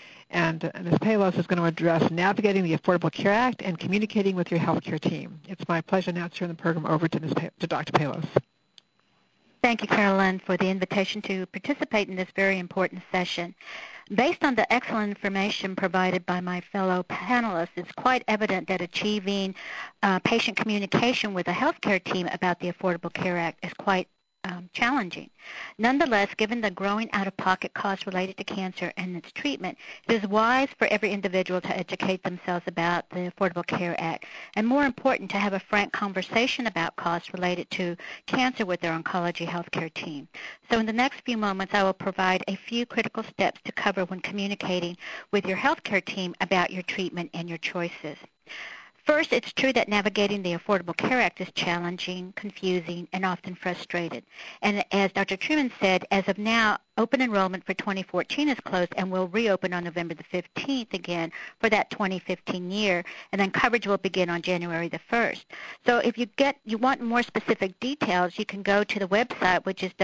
And Ms. Pelos is going to address navigating the Affordable Care Act and communicating with your healthcare team. It's my pleasure now to turn the program over to Dr. Pelos. Thank you, Carolyn, for the invitation to participate in this very important session. Based on the excellent information provided by my fellow panelists, it's quite evident that achieving patient communication with a healthcare team about the Affordable Care Act is quite challenging. Nonetheless, given the growing out-of-pocket costs related to cancer and its treatment, it is wise for every individual to educate themselves about the Affordable Care Act, and more important, to have a frank conversation about costs related to cancer with their oncology healthcare team. So in the next few moments, I will provide a few critical steps to cover when communicating with your healthcare team about your treatment and your choices. First, it's true that navigating the Affordable Care Act is challenging, confusing, and often frustrated. And as Dr. Truman said, as of now, open enrollment for 2014 is closed and will reopen on November the 15th again for that 2015 year, and then coverage will begin on January the 1st. So if you want more specific details, you can go to the website, which is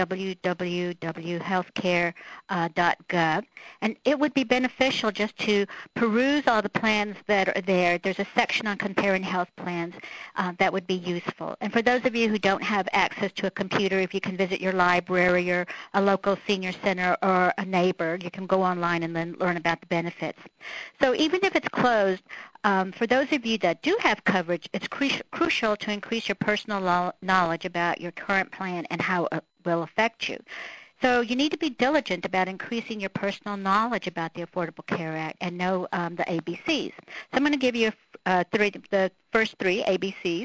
www.healthcare.gov, and it would be beneficial just to peruse all the plans that are there. There's a section on comparing health plans that would be useful. And for those of you who don't have access to a computer, if you can visit your library or a local senior center or a neighbor, you can go online and then learn about the benefits. So even if it's closed, for those of you that do have coverage, it's crucial to increase your personal knowledge about your current plan and how it will affect you. So you need to be diligent about increasing your personal knowledge about the Affordable Care Act and know the ABCs. So I'm going to give you the first three ABCs.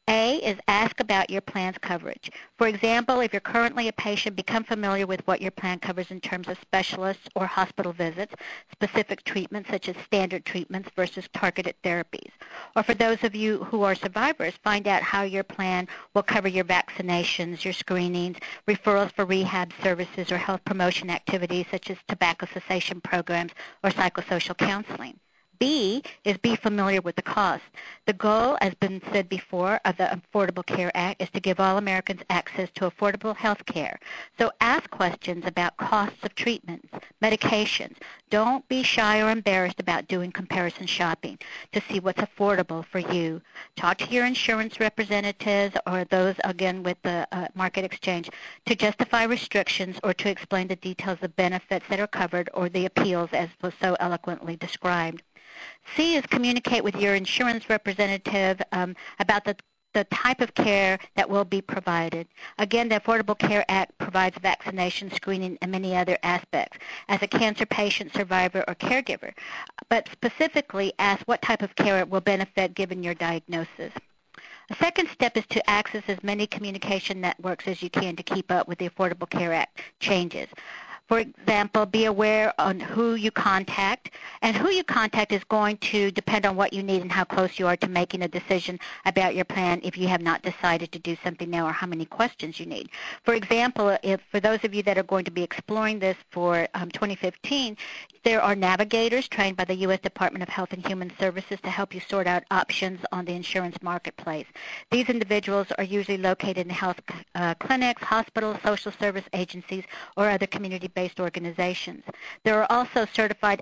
A is ask about your plan's coverage. For example, if you're currently a patient, become familiar with what your plan covers in terms of specialists or hospital visits, specific treatments such as standard treatments versus targeted therapies. Or for those of you who are survivors, find out how your plan will cover your vaccinations, your screenings, referrals for rehab services or health promotion activities such as tobacco cessation programs or psychosocial counseling. B is be familiar with the cost. The goal, as been said before, of the Affordable Care Act is to give all Americans access to affordable health care. So ask questions about costs of treatments, medications. Don't be shy or embarrassed about doing comparison shopping to see what's affordable for you. Talk to your insurance representatives or those, again, with the market exchange to justify restrictions or to explain the details of benefits that are covered or the appeals as was so eloquently described. C is communicate with your insurance representative about the type of care that will be provided. Again, the Affordable Care Act provides vaccination, screening, and many other aspects as a cancer patient, survivor, or caregiver. But specifically, ask what type of care will benefit given your diagnosis. A second step is to access as many communication networks as you can to keep up with the Affordable Care Act changes. For example, be aware on who you contact, and who you contact is going to depend on what you need and how close you are to making a decision about your plan if you have not decided to do something now or how many questions you need. For example, if for those of you that are going to be exploring this for 2015, there are navigators trained by the U.S. Department of Health and Human Services to help you sort out options on the insurance marketplace. These individuals are usually located in health clinics, hospitals, social service agencies, or other community-based organizations. There are also certified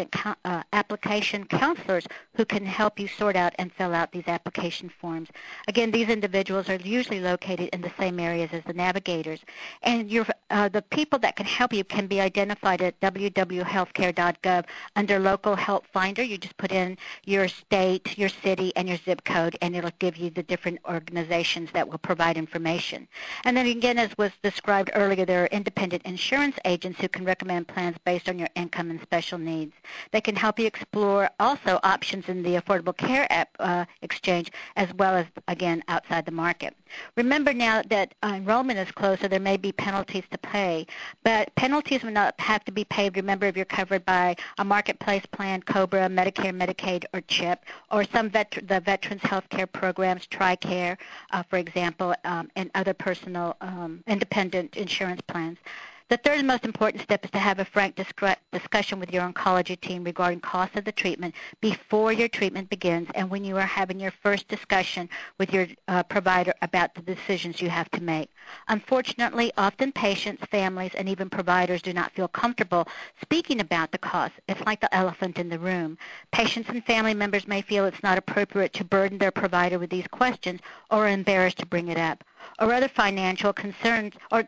application counselors who can help you sort out and fill out these application forms. Again, these individuals are usually located in the same areas as the navigators. And the people that can help you can be identified at www.healthcare.gov under Local Help Finder. You just put in your state, your city, and your zip code, and it'll give you the different organizations that will provide information. And then again, as was described earlier, there are independent insurance agents who can recommend plans based on your income and special needs. They can help you explore also options in the Affordable Care Exchange as well as, again, outside the market. Remember now that enrollment is close, so there may be penalties to pay, but penalties will not have to be paid, remember, if you're covered by a marketplace plan, COBRA, Medicare, Medicaid, or CHIP, or some the Veterans Health Care programs, TRICARE, for example, and other personal independent insurance plans. The third most important step is to have a frank discussion with your oncology team regarding cost of the treatment before your treatment begins and when you are having your first discussion with your provider about the decisions you have to make. Unfortunately, often patients, families, and even providers do not feel comfortable speaking about the cost. It's like the elephant in the room. Patients and family members may feel it's not appropriate to burden their provider with these questions or are embarrassed to bring it up. Or other financial concerns,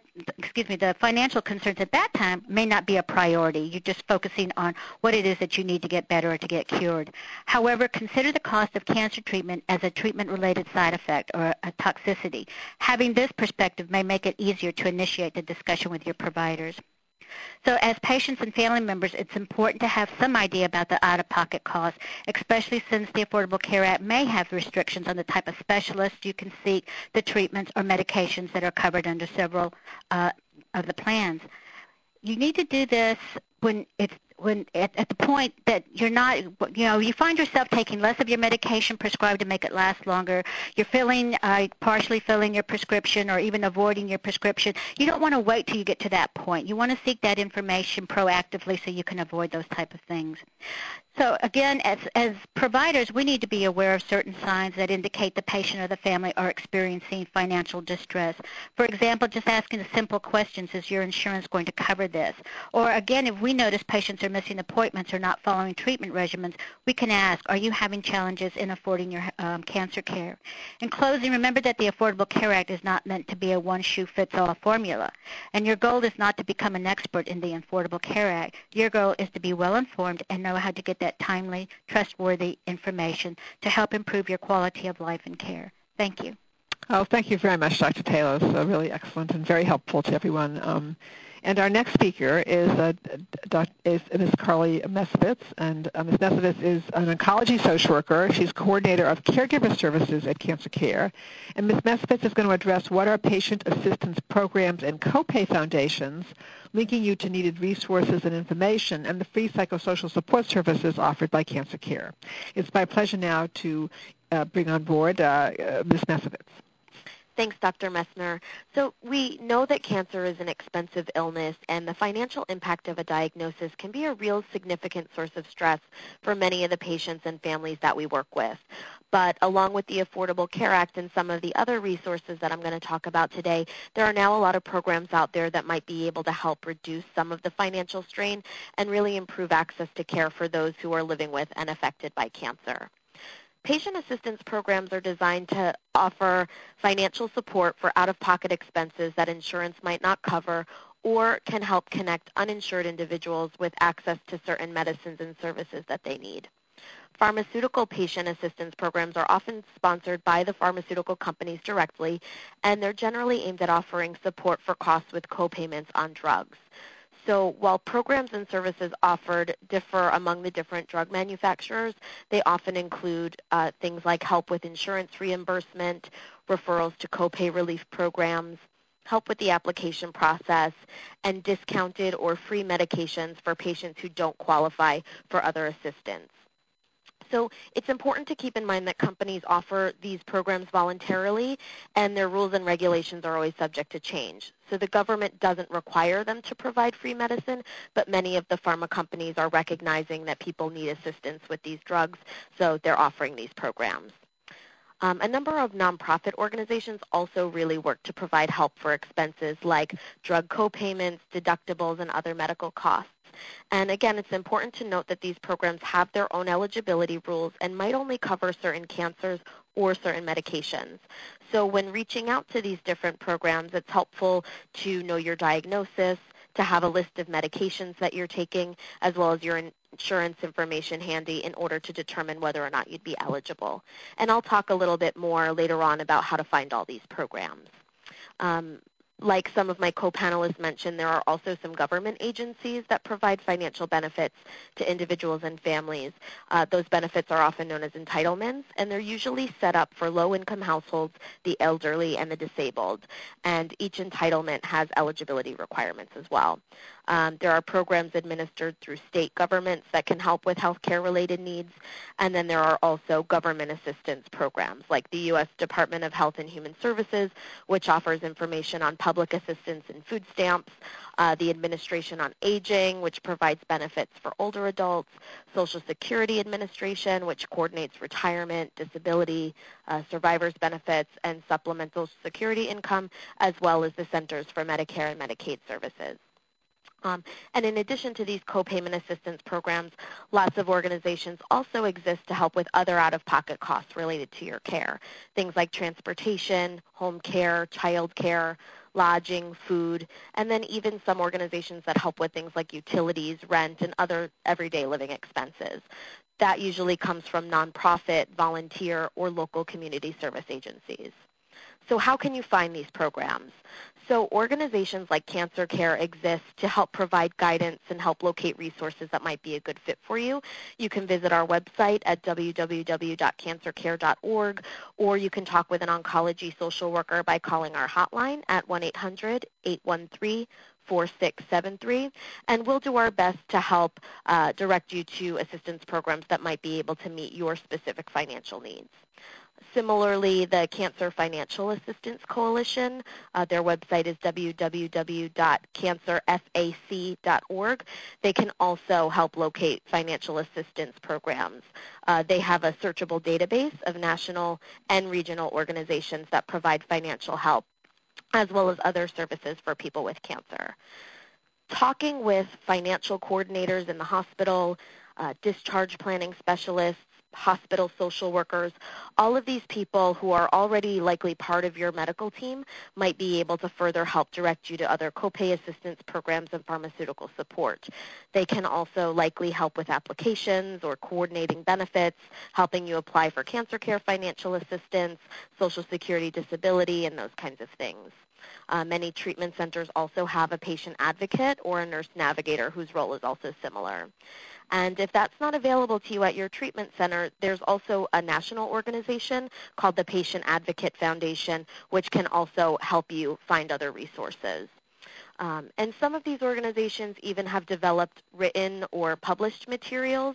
the financial concerns at that time may not be a priority. You're just focusing on what it is that you need to get better or to get cured. However, consider the cost of cancer treatment as a treatment-related side effect or a toxicity. Having this perspective may make it easier to initiate the discussion with your providers. So as patients and family members, it's important to have some idea about the out-of-pocket costs, especially since the Affordable Care Act may have restrictions on the type of specialists you can seek, the treatments or medications that are covered under several of the plans. You need to do this when at the point that you're not, you find yourself taking less of your medication prescribed to make it last longer. You're partially filling your prescription or even avoiding your prescription. You don't want to wait till you get to that point. You want to seek that information proactively so you can avoid those type of things. So again, as providers, we need to be aware of certain signs that indicate the patient or the family are experiencing financial distress. For example, just asking the simple questions, is your insurance going to cover this? Or again, if we notice patients are missing appointments or not following treatment regimens, we can ask, are you having challenges in affording your cancer care? In closing, remember that the Affordable Care Act is not meant to be a one-shoe-fits-all formula. And your goal is not to become an expert in the Affordable Care Act. Your goal is to be well-informed and know how to get that timely, trustworthy information to help improve your quality of life and care. Thank you. Oh, thank you very much, Dr. Taylor. It's really excellent and very helpful to everyone. And our next speaker is Ms. Carly Mesovitz, and Ms. Mesovitz is an oncology social worker. She's coordinator of caregiver services at Cancer Care. And Ms. Mesovitz is going to address what are patient assistance programs and copay foundations, linking you to needed resources and information, and the free psychosocial support services offered by Cancer Care. It's my pleasure now to bring on board Ms. Mesovitz. Thanks, Dr. Messner. So we know that cancer is an expensive illness, and the financial impact of a diagnosis can be a real significant source of stress for many of the patients and families that we work with. But along with the Affordable Care Act and some of the other resources that I'm going to talk about today, there are now a lot of programs out there that might be able to help reduce some of the financial strain and really improve access to care for those who are living with and affected by cancer. Patient assistance programs are designed to offer financial support for out-of-pocket expenses that insurance might not cover, or can help connect uninsured individuals with access to certain medicines and services that they need. Pharmaceutical patient assistance programs are often sponsored by the pharmaceutical companies directly, and they're generally aimed at offering support for costs with co-payments on drugs. So while programs and services offered differ among the different drug manufacturers, they often include things like help with insurance reimbursement, referrals to copay relief programs, help with the application process, and discounted or free medications for patients who don't qualify for other assistance. So it's important to keep in mind that companies offer these programs voluntarily, and their rules and regulations are always subject to change. So the government doesn't require them to provide free medicine, but many of the pharma companies are recognizing that people need assistance with these drugs, so they're offering these programs. A number of nonprofit organizations also really work to provide help for expenses like drug co-payments, deductibles, and other medical costs. And again, it's important to note that these programs have their own eligibility rules and might only cover certain cancers or certain medications. So when reaching out to these different programs, it's helpful to know your diagnosis, to have a list of medications that you're taking, as well as your insurance information handy in order to determine whether or not you'd be eligible. And I'll talk a little bit more later on about how to find all these programs. Like some of my co-panelists mentioned, there are also some government agencies that provide financial benefits to individuals and families. Those benefits are often known as entitlements, and they're usually set up for low-income households, the elderly, and the disabled. And each entitlement has eligibility requirements as well. There are programs administered through state governments that can help with healthcare-related needs, and then there are also government assistance programs like the U.S. Department of Health and Human Services, which offers information on public assistance and food stamps, the Administration on Aging, which provides benefits for older adults, Social Security Administration, which coordinates retirement, disability, survivors benefits, and supplemental security income, as well as the Centers for Medicare and Medicaid Services. And in addition to these co-payment assistance programs, lots of organizations also exist to help with other out-of-pocket costs related to your care, things like transportation, home care, child care, lodging, food, and then even some organizations that help with things like utilities, rent, and other everyday living expenses. That usually comes from nonprofit, volunteer, or local community service agencies. So how can you find these programs? So organizations like Cancer Care exist to help provide guidance and help locate resources that might be a good fit for you. You can visit our website at www.cancercare.org, or you can talk with an oncology social worker by calling our hotline at 1-800-813-4673, and we'll do our best to help direct you to assistance programs that might be able to meet your specific financial needs. Similarly, the Cancer Financial Assistance Coalition, their website is www.cancerfac.org. They can also help locate financial assistance programs. They have a searchable database of national and regional organizations that provide financial help, as well as other services for people with cancer. Talking with financial coordinators in the hospital, discharge planning specialists, hospital social workers, all of these people who are already likely part of your medical team might be able to further help direct you to other copay assistance programs and pharmaceutical support. They can also likely help with applications or coordinating benefits, helping you apply for cancer care financial assistance, Social Security disability, and those kinds of things. Many treatment centers also have a patient advocate or a nurse navigator whose role is also similar. And if that's not available to you at your treatment center, there's also a national organization called the Patient Advocate Foundation, which can also help you find other resources. And some of these organizations even have developed written or published materials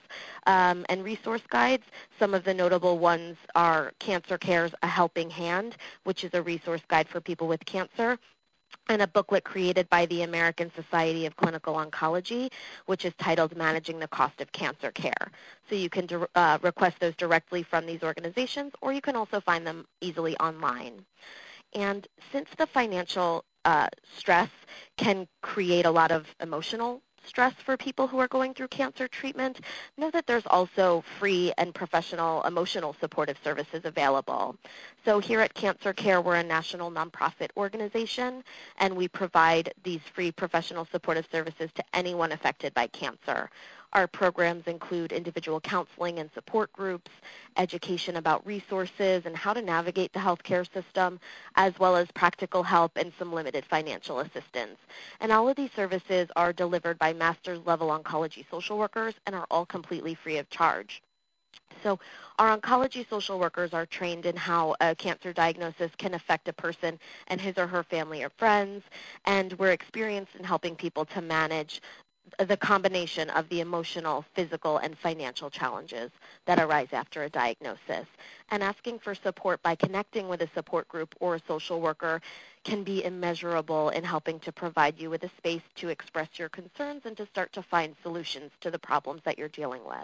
and resource guides. Some of the notable ones are Cancer Care's A Helping Hand, which is a resource guide for people with cancer, and a booklet created by the American Society of Clinical Oncology, which is titled Managing the Cost of Cancer Care. So you can request those directly from these organizations, or you can also find them easily online. And since the financial stress can create a lot of emotional stress for people who are going through cancer treatment, know that there's also free and professional emotional supportive services available. So here at Cancer Care, we're a national nonprofit organization, and we provide these free professional supportive services to anyone affected by cancer. Our programs include individual counseling and support groups, education about resources and how to navigate the healthcare system, as well as practical help and some limited financial assistance. And all of these services are delivered by master's level oncology social workers and are all completely free of charge. So our oncology social workers are trained in how a cancer diagnosis can affect a person and his or her family or friends, and we're experienced in helping people to manage the combination of the emotional, physical, and financial challenges that arise after a diagnosis. And asking for support by connecting with a support group or a social worker can be immeasurable in helping to provide you with a space to express your concerns and to start to find solutions to the problems that you're dealing with.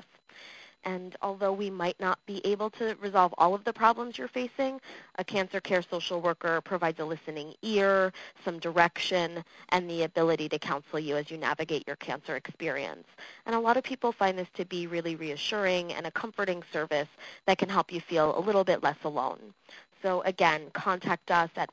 And although we might not be able to resolve all of the problems you're facing, a Cancer Care social worker provides a listening ear, some direction, and the ability to counsel you as you navigate your cancer experience. And a lot of people find this to be really reassuring and a comforting service that can help you feel a little bit less alone. So again, contact us at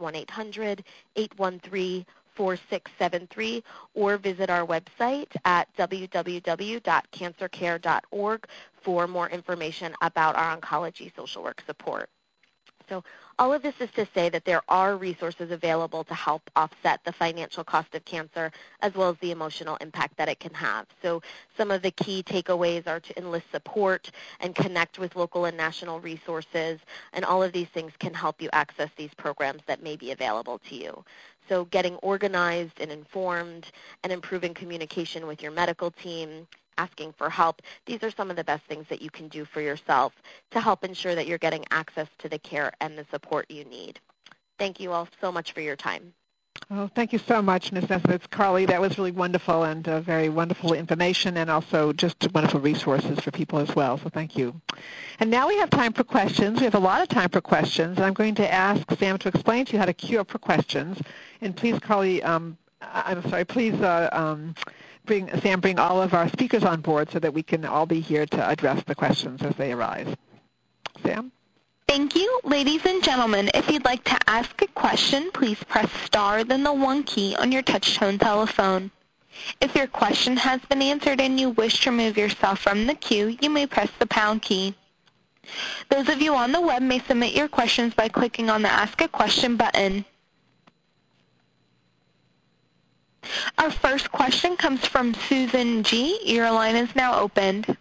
1-800-813-4673 or visit our website at www.cancercare.org for more information about our oncology social work support. So all of this is to say that there are resources available to help offset the financial cost of cancer as well as the emotional impact that it can have. So some of the key takeaways are to enlist support and connect with local and national resources, and all of these things can help you access these programs that may be available to you. So getting organized and informed and improving communication with your medical team, asking for help, these are some of the best things that you can do for yourself to help ensure that you're getting access to the care and the support you need. Thank you all so much for your time. Oh, thank you so much, Ms. Nesmith. Carly, that was really wonderful and very wonderful information and also just wonderful resources for people as well, so thank you. And now we have time for questions. We have a lot of time for questions, and I'm going to ask Sam to explain to you how to queue up for questions. And please, Carly, bring all of our speakers on board so that we can all be here to address the questions as they arise. Sam? Thank you. Ladies and gentlemen, if you'd like to ask a question, please press star then the 1 key on your touch-tone telephone. If your question has been answered and you wish to remove yourself from the queue, you may press the pound key. Those of you on the web may submit your questions by clicking on the Ask a Question button. Our first question comes from Susan G. Your line is now opened.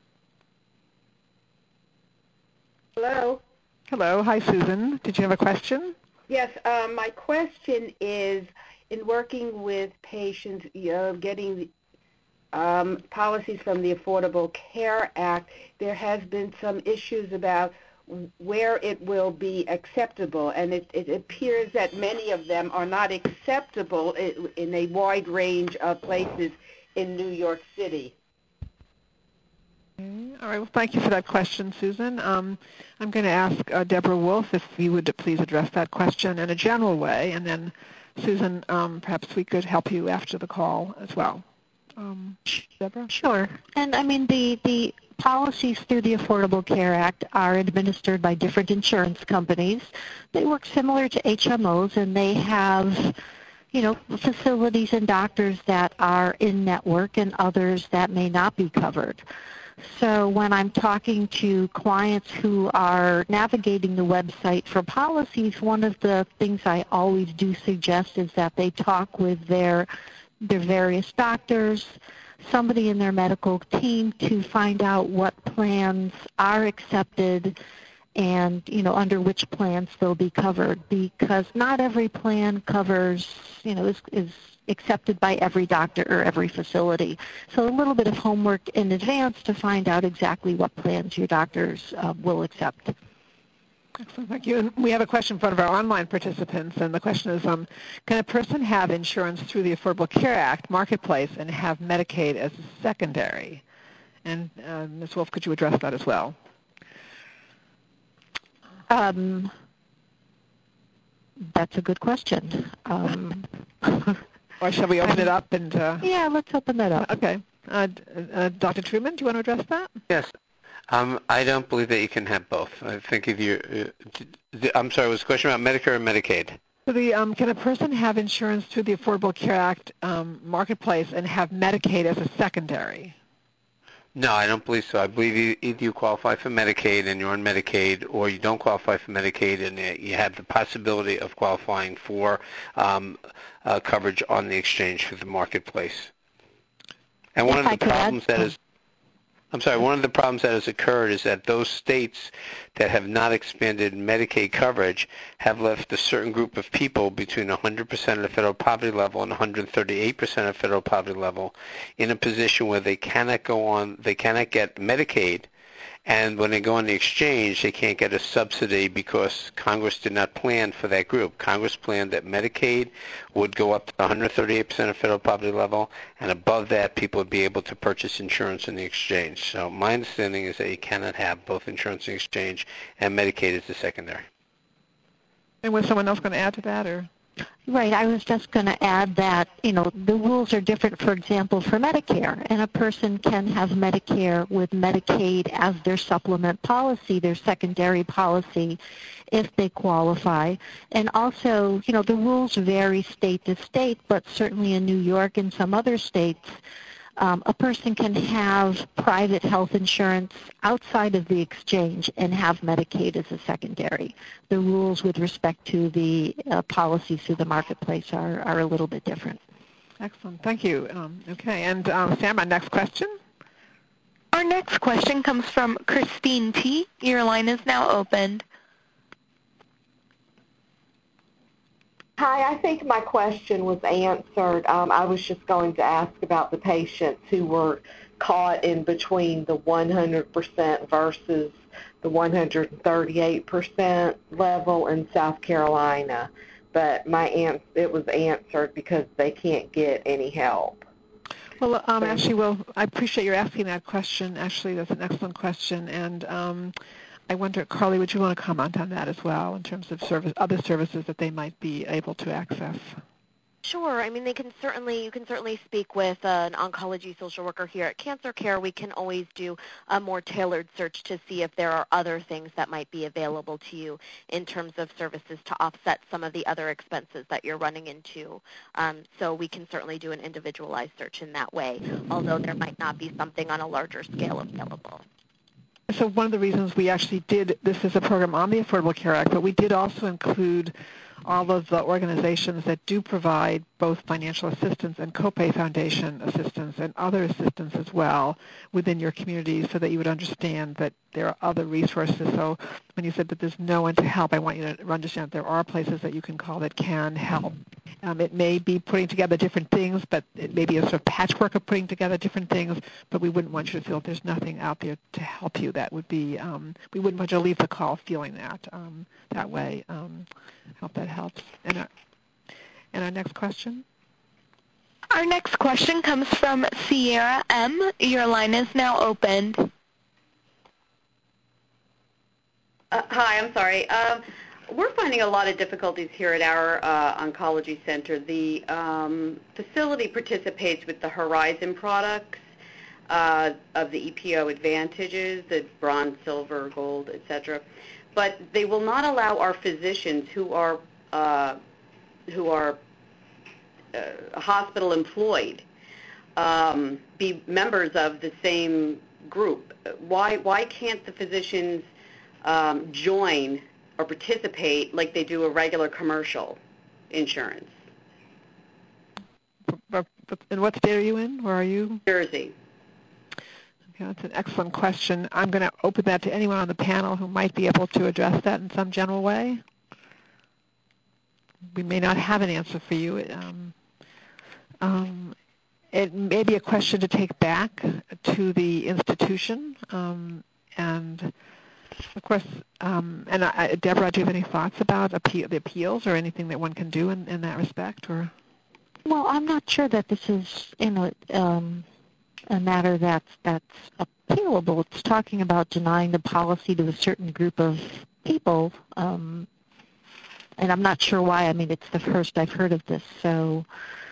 Hello. Hello. Hi, Susan. Did you have a question? Yes. My question is, in working with patients, getting policies from the Affordable Care Act, there has been some issues about where it will be acceptable, and it appears that many of them are not acceptable in a wide range of places in New York City. Okay. All right. Well, thank you for that question, Susan. I'm going to ask Deborah Wolf if you would please address that question in a general way, and then Susan, perhaps we could help you after the call as well. Deborah? Sure. And I mean, the policies through the Affordable Care Act are administered by different insurance companies. They work similar to HMOs, and they have, facilities and doctors that are in network and others that may not be covered. So when I'm talking to clients who are navigating the website for policies, one of the things I always do suggest is that they talk with their various doctors, somebody in their medical team, to find out what plans are accepted and, under which plans they'll be covered, because not every plan covers, is accepted by every doctor or every facility. So a little bit of homework in advance to find out exactly what plans your doctors will accept. Excellent, thank you. And we have a question from one of our online participants, and the question is, can a person have insurance through the Affordable Care Act Marketplace and have Medicaid as a secondary? And Ms. Wolf, could you address that as well? That's a good question. Or shall we open it up? And yeah, let's open that up. Okay. Dr. Truman, do you want to address that? Yes. I don't believe that you can have both. I think if you I'm sorry, was the question about Medicare or Medicaid? So can a person have insurance through the Affordable Care Act Marketplace and have Medicaid as a secondary? No, I don't believe so. I believe either you qualify for Medicaid and you're on Medicaid, or you don't qualify for Medicaid and you have the possibility of qualifying for coverage on the exchange for the marketplace. And one of the problems that is, one of the problems that has occurred is that those states that have not expanded Medicaid coverage have left a certain group of people between 100% of the federal poverty level and 138% of federal poverty level in a position where they cannot get Medicaid, and when they go on the exchange, they can't get a subsidy because Congress did not plan for that group. Congress planned that Medicaid would go up to 138% of federal poverty level, and above that, people would be able to purchase insurance in the exchange. So my understanding is that you cannot have both insurance in exchange and Medicaid as the secondary. And was someone else going to add to that, or? Right. I was just going to add that, the rules are different, for example, for Medicare. And a person can have Medicare with Medicaid as their supplement policy, their secondary policy, if they qualify. And also, the rules vary state to state, but certainly in New York and some other states, a person can have private health insurance outside of the exchange and have Medicaid as a secondary. The rules with respect to the policies through the marketplace are a little bit different. Excellent. Thank you. Okay. And Sam, our next question? Our next question comes from Christine T. Your line is now opened. Hi, I think my question was answered. I was just going to ask about the patients who were caught in between the 100% versus the 138% level in South Carolina. But it was answered because they can't get any help. Well, actually, I appreciate your asking that question. Actually, that's an excellent question. And I wonder, Carly, would you want to comment on that as well in terms of other services that they might be able to access? Sure. I mean, you can certainly speak with an oncology social worker here at Cancer Care. We can always do a more tailored search to see if there are other things that might be available to you in terms of services to offset some of the other expenses that you're running into. So we can certainly do an individualized search in that way, although there might not be something on a larger scale available. So one of the reasons we actually did this is a program on the Affordable Care Act, but we did also include all of the organizations that do provide both financial assistance and copay foundation assistance and other assistance as well within your community so that you would understand that there are other resources. So when you said that there's no one to help, I want you to understand that there are places that you can call that can help. It may be putting together different things, but it may be a sort of patchwork of putting together different things, but we wouldn't want you to feel if there's nothing out there to help you. That would be, we wouldn't want you to leave the call feeling that way. I hope that helps. And our next question? Our next question comes from Sierra M. Your line is now opened. Hi, I'm sorry. we're finding a lot of difficulties here at our oncology center. The facility participates with the Horizon products of the EPO advantages, the bronze, silver, gold, etc. But they will not allow our physicians who are hospital employed be members of the same group. Why can't the physicians join or participate like they do a regular commercial insurance? And what state are you in? Where are you? Jersey. Okay, that's an excellent question. I'm going to open that to anyone on the panel who might be able to address that in some general way. We may not have an answer for you. It may be a question to take back to the institution. And of course, Deborah, do you have any thoughts about the appeals or anything that one can do in that respect? Or? Well, I'm not sure that this is a matter that's appealable. It's talking about denying the policy to a certain group of people, and I'm not sure why. I mean, it's the first I've heard of this, so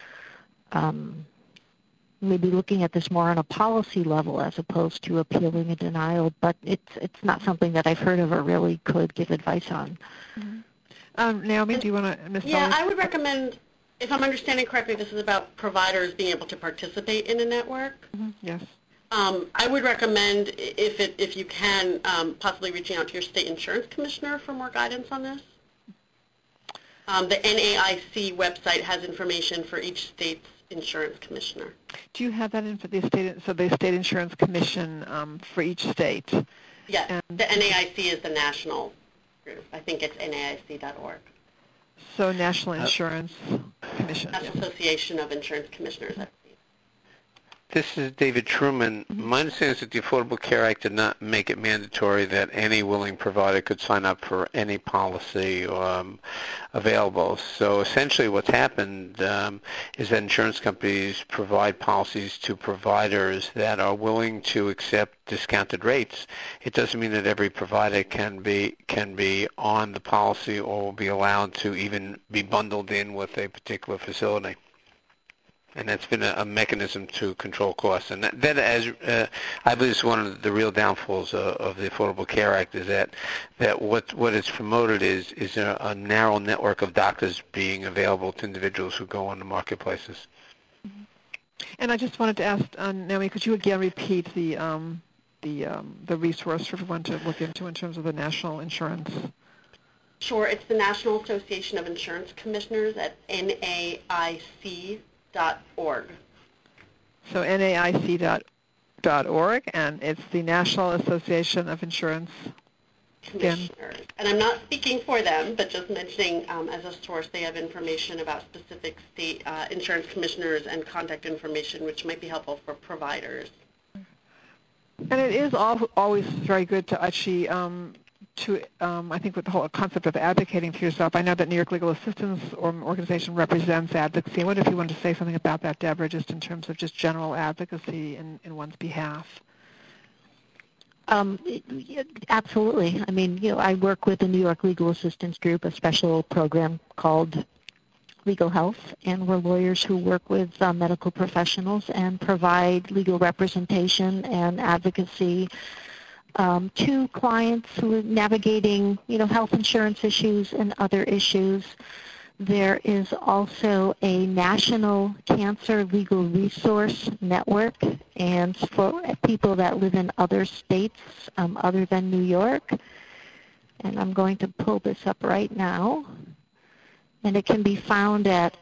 maybe looking at this more on a policy level as opposed to appealing a denial, but it's not something that I've heard of or really could give advice on. Mm-hmm. Naomi, do you want to? Yeah, I would recommend, if I'm understanding correctly, this is about providers being able to participate in a network. Mm-hmm. Yes. I would recommend, if you can, possibly reaching out to your state insurance commissioner for more guidance on this. The NAIC website has information for each state's insurance commissioner. Do you have that in for the state insurance commission for each state? Yes, and the NAIC is the national group. I think it's NAIC.org. So National Insurance Commission. National Association of Insurance Commissioners. This is David Truman. My understanding is that the Affordable Care Act did not make it mandatory that any willing provider could sign up for any policy available. So essentially what's happened is that insurance companies provide policies to providers that are willing to accept discounted rates. It doesn't mean that every provider can be on the policy or will be allowed to even be bundled in with a particular facility. And that's been a mechanism to control costs. And that as I believe is one of the real downfalls of the Affordable Care Act is that what is promoted is a narrow network of doctors being available to individuals who go on the marketplaces. And I just wanted to ask, Naomi, could you again repeat the resource for everyone to look into in terms of the national insurance? Sure. It's the National Association of Insurance Commissioners at NAIC.org. So NAIC.org, and it's the National Association of Insurance Commissioners. And I'm not speaking for them, but just mentioning as a source, they have information about specific state insurance commissioners and contact information, which might be helpful for providers. And it is always very good to actually I think with the whole concept of advocating for yourself, I know that New York Legal Assistance Organization represents advocacy. I wonder if you wanted to say something about that, Deborah, just in terms of just general advocacy in one's behalf. Absolutely. I mean, I work with the New York Legal Assistance Group, a special program called Legal Health, and we're lawyers who work with medical professionals and provide legal representation and advocacy to clients who are navigating, health insurance issues and other issues. There is also a national cancer legal resource network, and for people that live in other states other than New York. And I'm going to pull this up right now. And it can be found at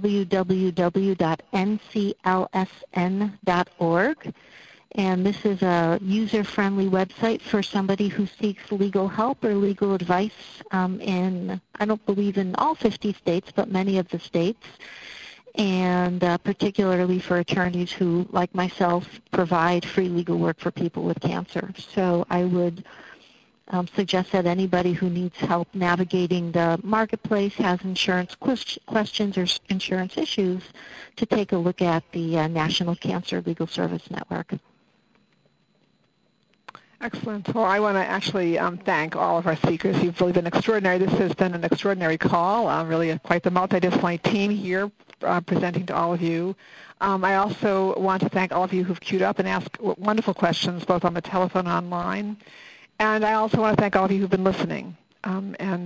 www.nclsn.org. And this is a user-friendly website for somebody who seeks legal help or legal advice in, I don't believe in all 50 states, but many of the states, and particularly for attorneys who, like myself, provide free legal work for people with cancer. So I would suggest that anybody who needs help navigating the marketplace, has insurance questions or insurance issues, to take a look at the National Cancer Legal Service Network. Excellent. Well, I want to actually thank all of our speakers. You've really been extraordinary. This has been an extraordinary call, really quite the multidisciplinary team here presenting to all of you. I also want to thank all of you who've queued up and asked wonderful questions, both on the telephone and online. And I also want to thank all of you who've been listening. I want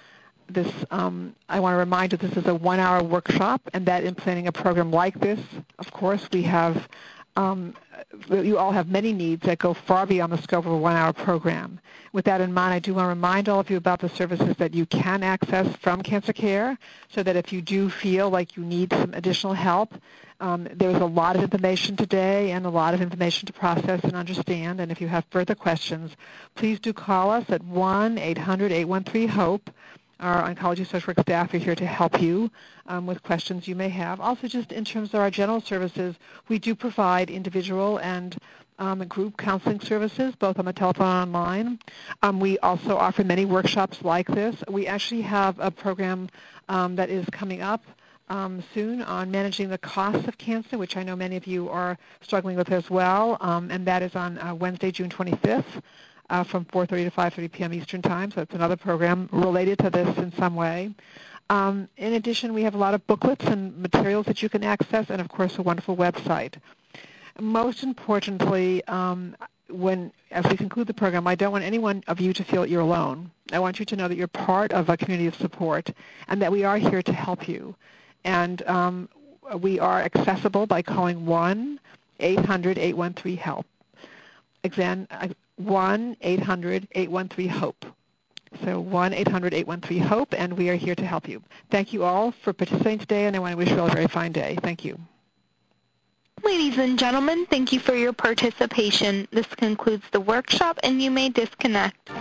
to remind you this is a 1-hour workshop, and that in planning a program like this, of course, we have you all have many needs that go far beyond the scope of a 1-hour program. With that in mind, I do want to remind all of you about the services that you can access from Cancer Care, so that if you do feel like you need some additional help, there's a lot of information today and a lot of information to process and understand. And if you have further questions, please do call us at 1-800-813-HOPE. Our oncology social work staff are here to help you with questions you may have. Also, just in terms of our general services, we do provide individual and group counseling services, both on the telephone and online. We also offer many workshops like this. We actually have a program that is coming up soon on managing the costs of cancer, which I know many of you are struggling with as well, and that is on Wednesday, June 25th. From 4:30 to 5:30 p.m. Eastern Time, so it's another program related to this in some way. In addition, we have a lot of booklets and materials that you can access, and of course a wonderful website. Most importantly, as we conclude the program, I don't want any one of you to feel that you're alone. I want you to know that you're part of a community of support and that we are here to help you. And we are accessible by calling 1-800-813-HELP. Again, 1-800-813-HOPE. So 1-800-813-HOPE, and we are here to help you. Thank you all for participating today, and I want to wish you all a very fine day. Thank you. Ladies and gentlemen, thank you for your participation. This concludes the workshop, and you may disconnect.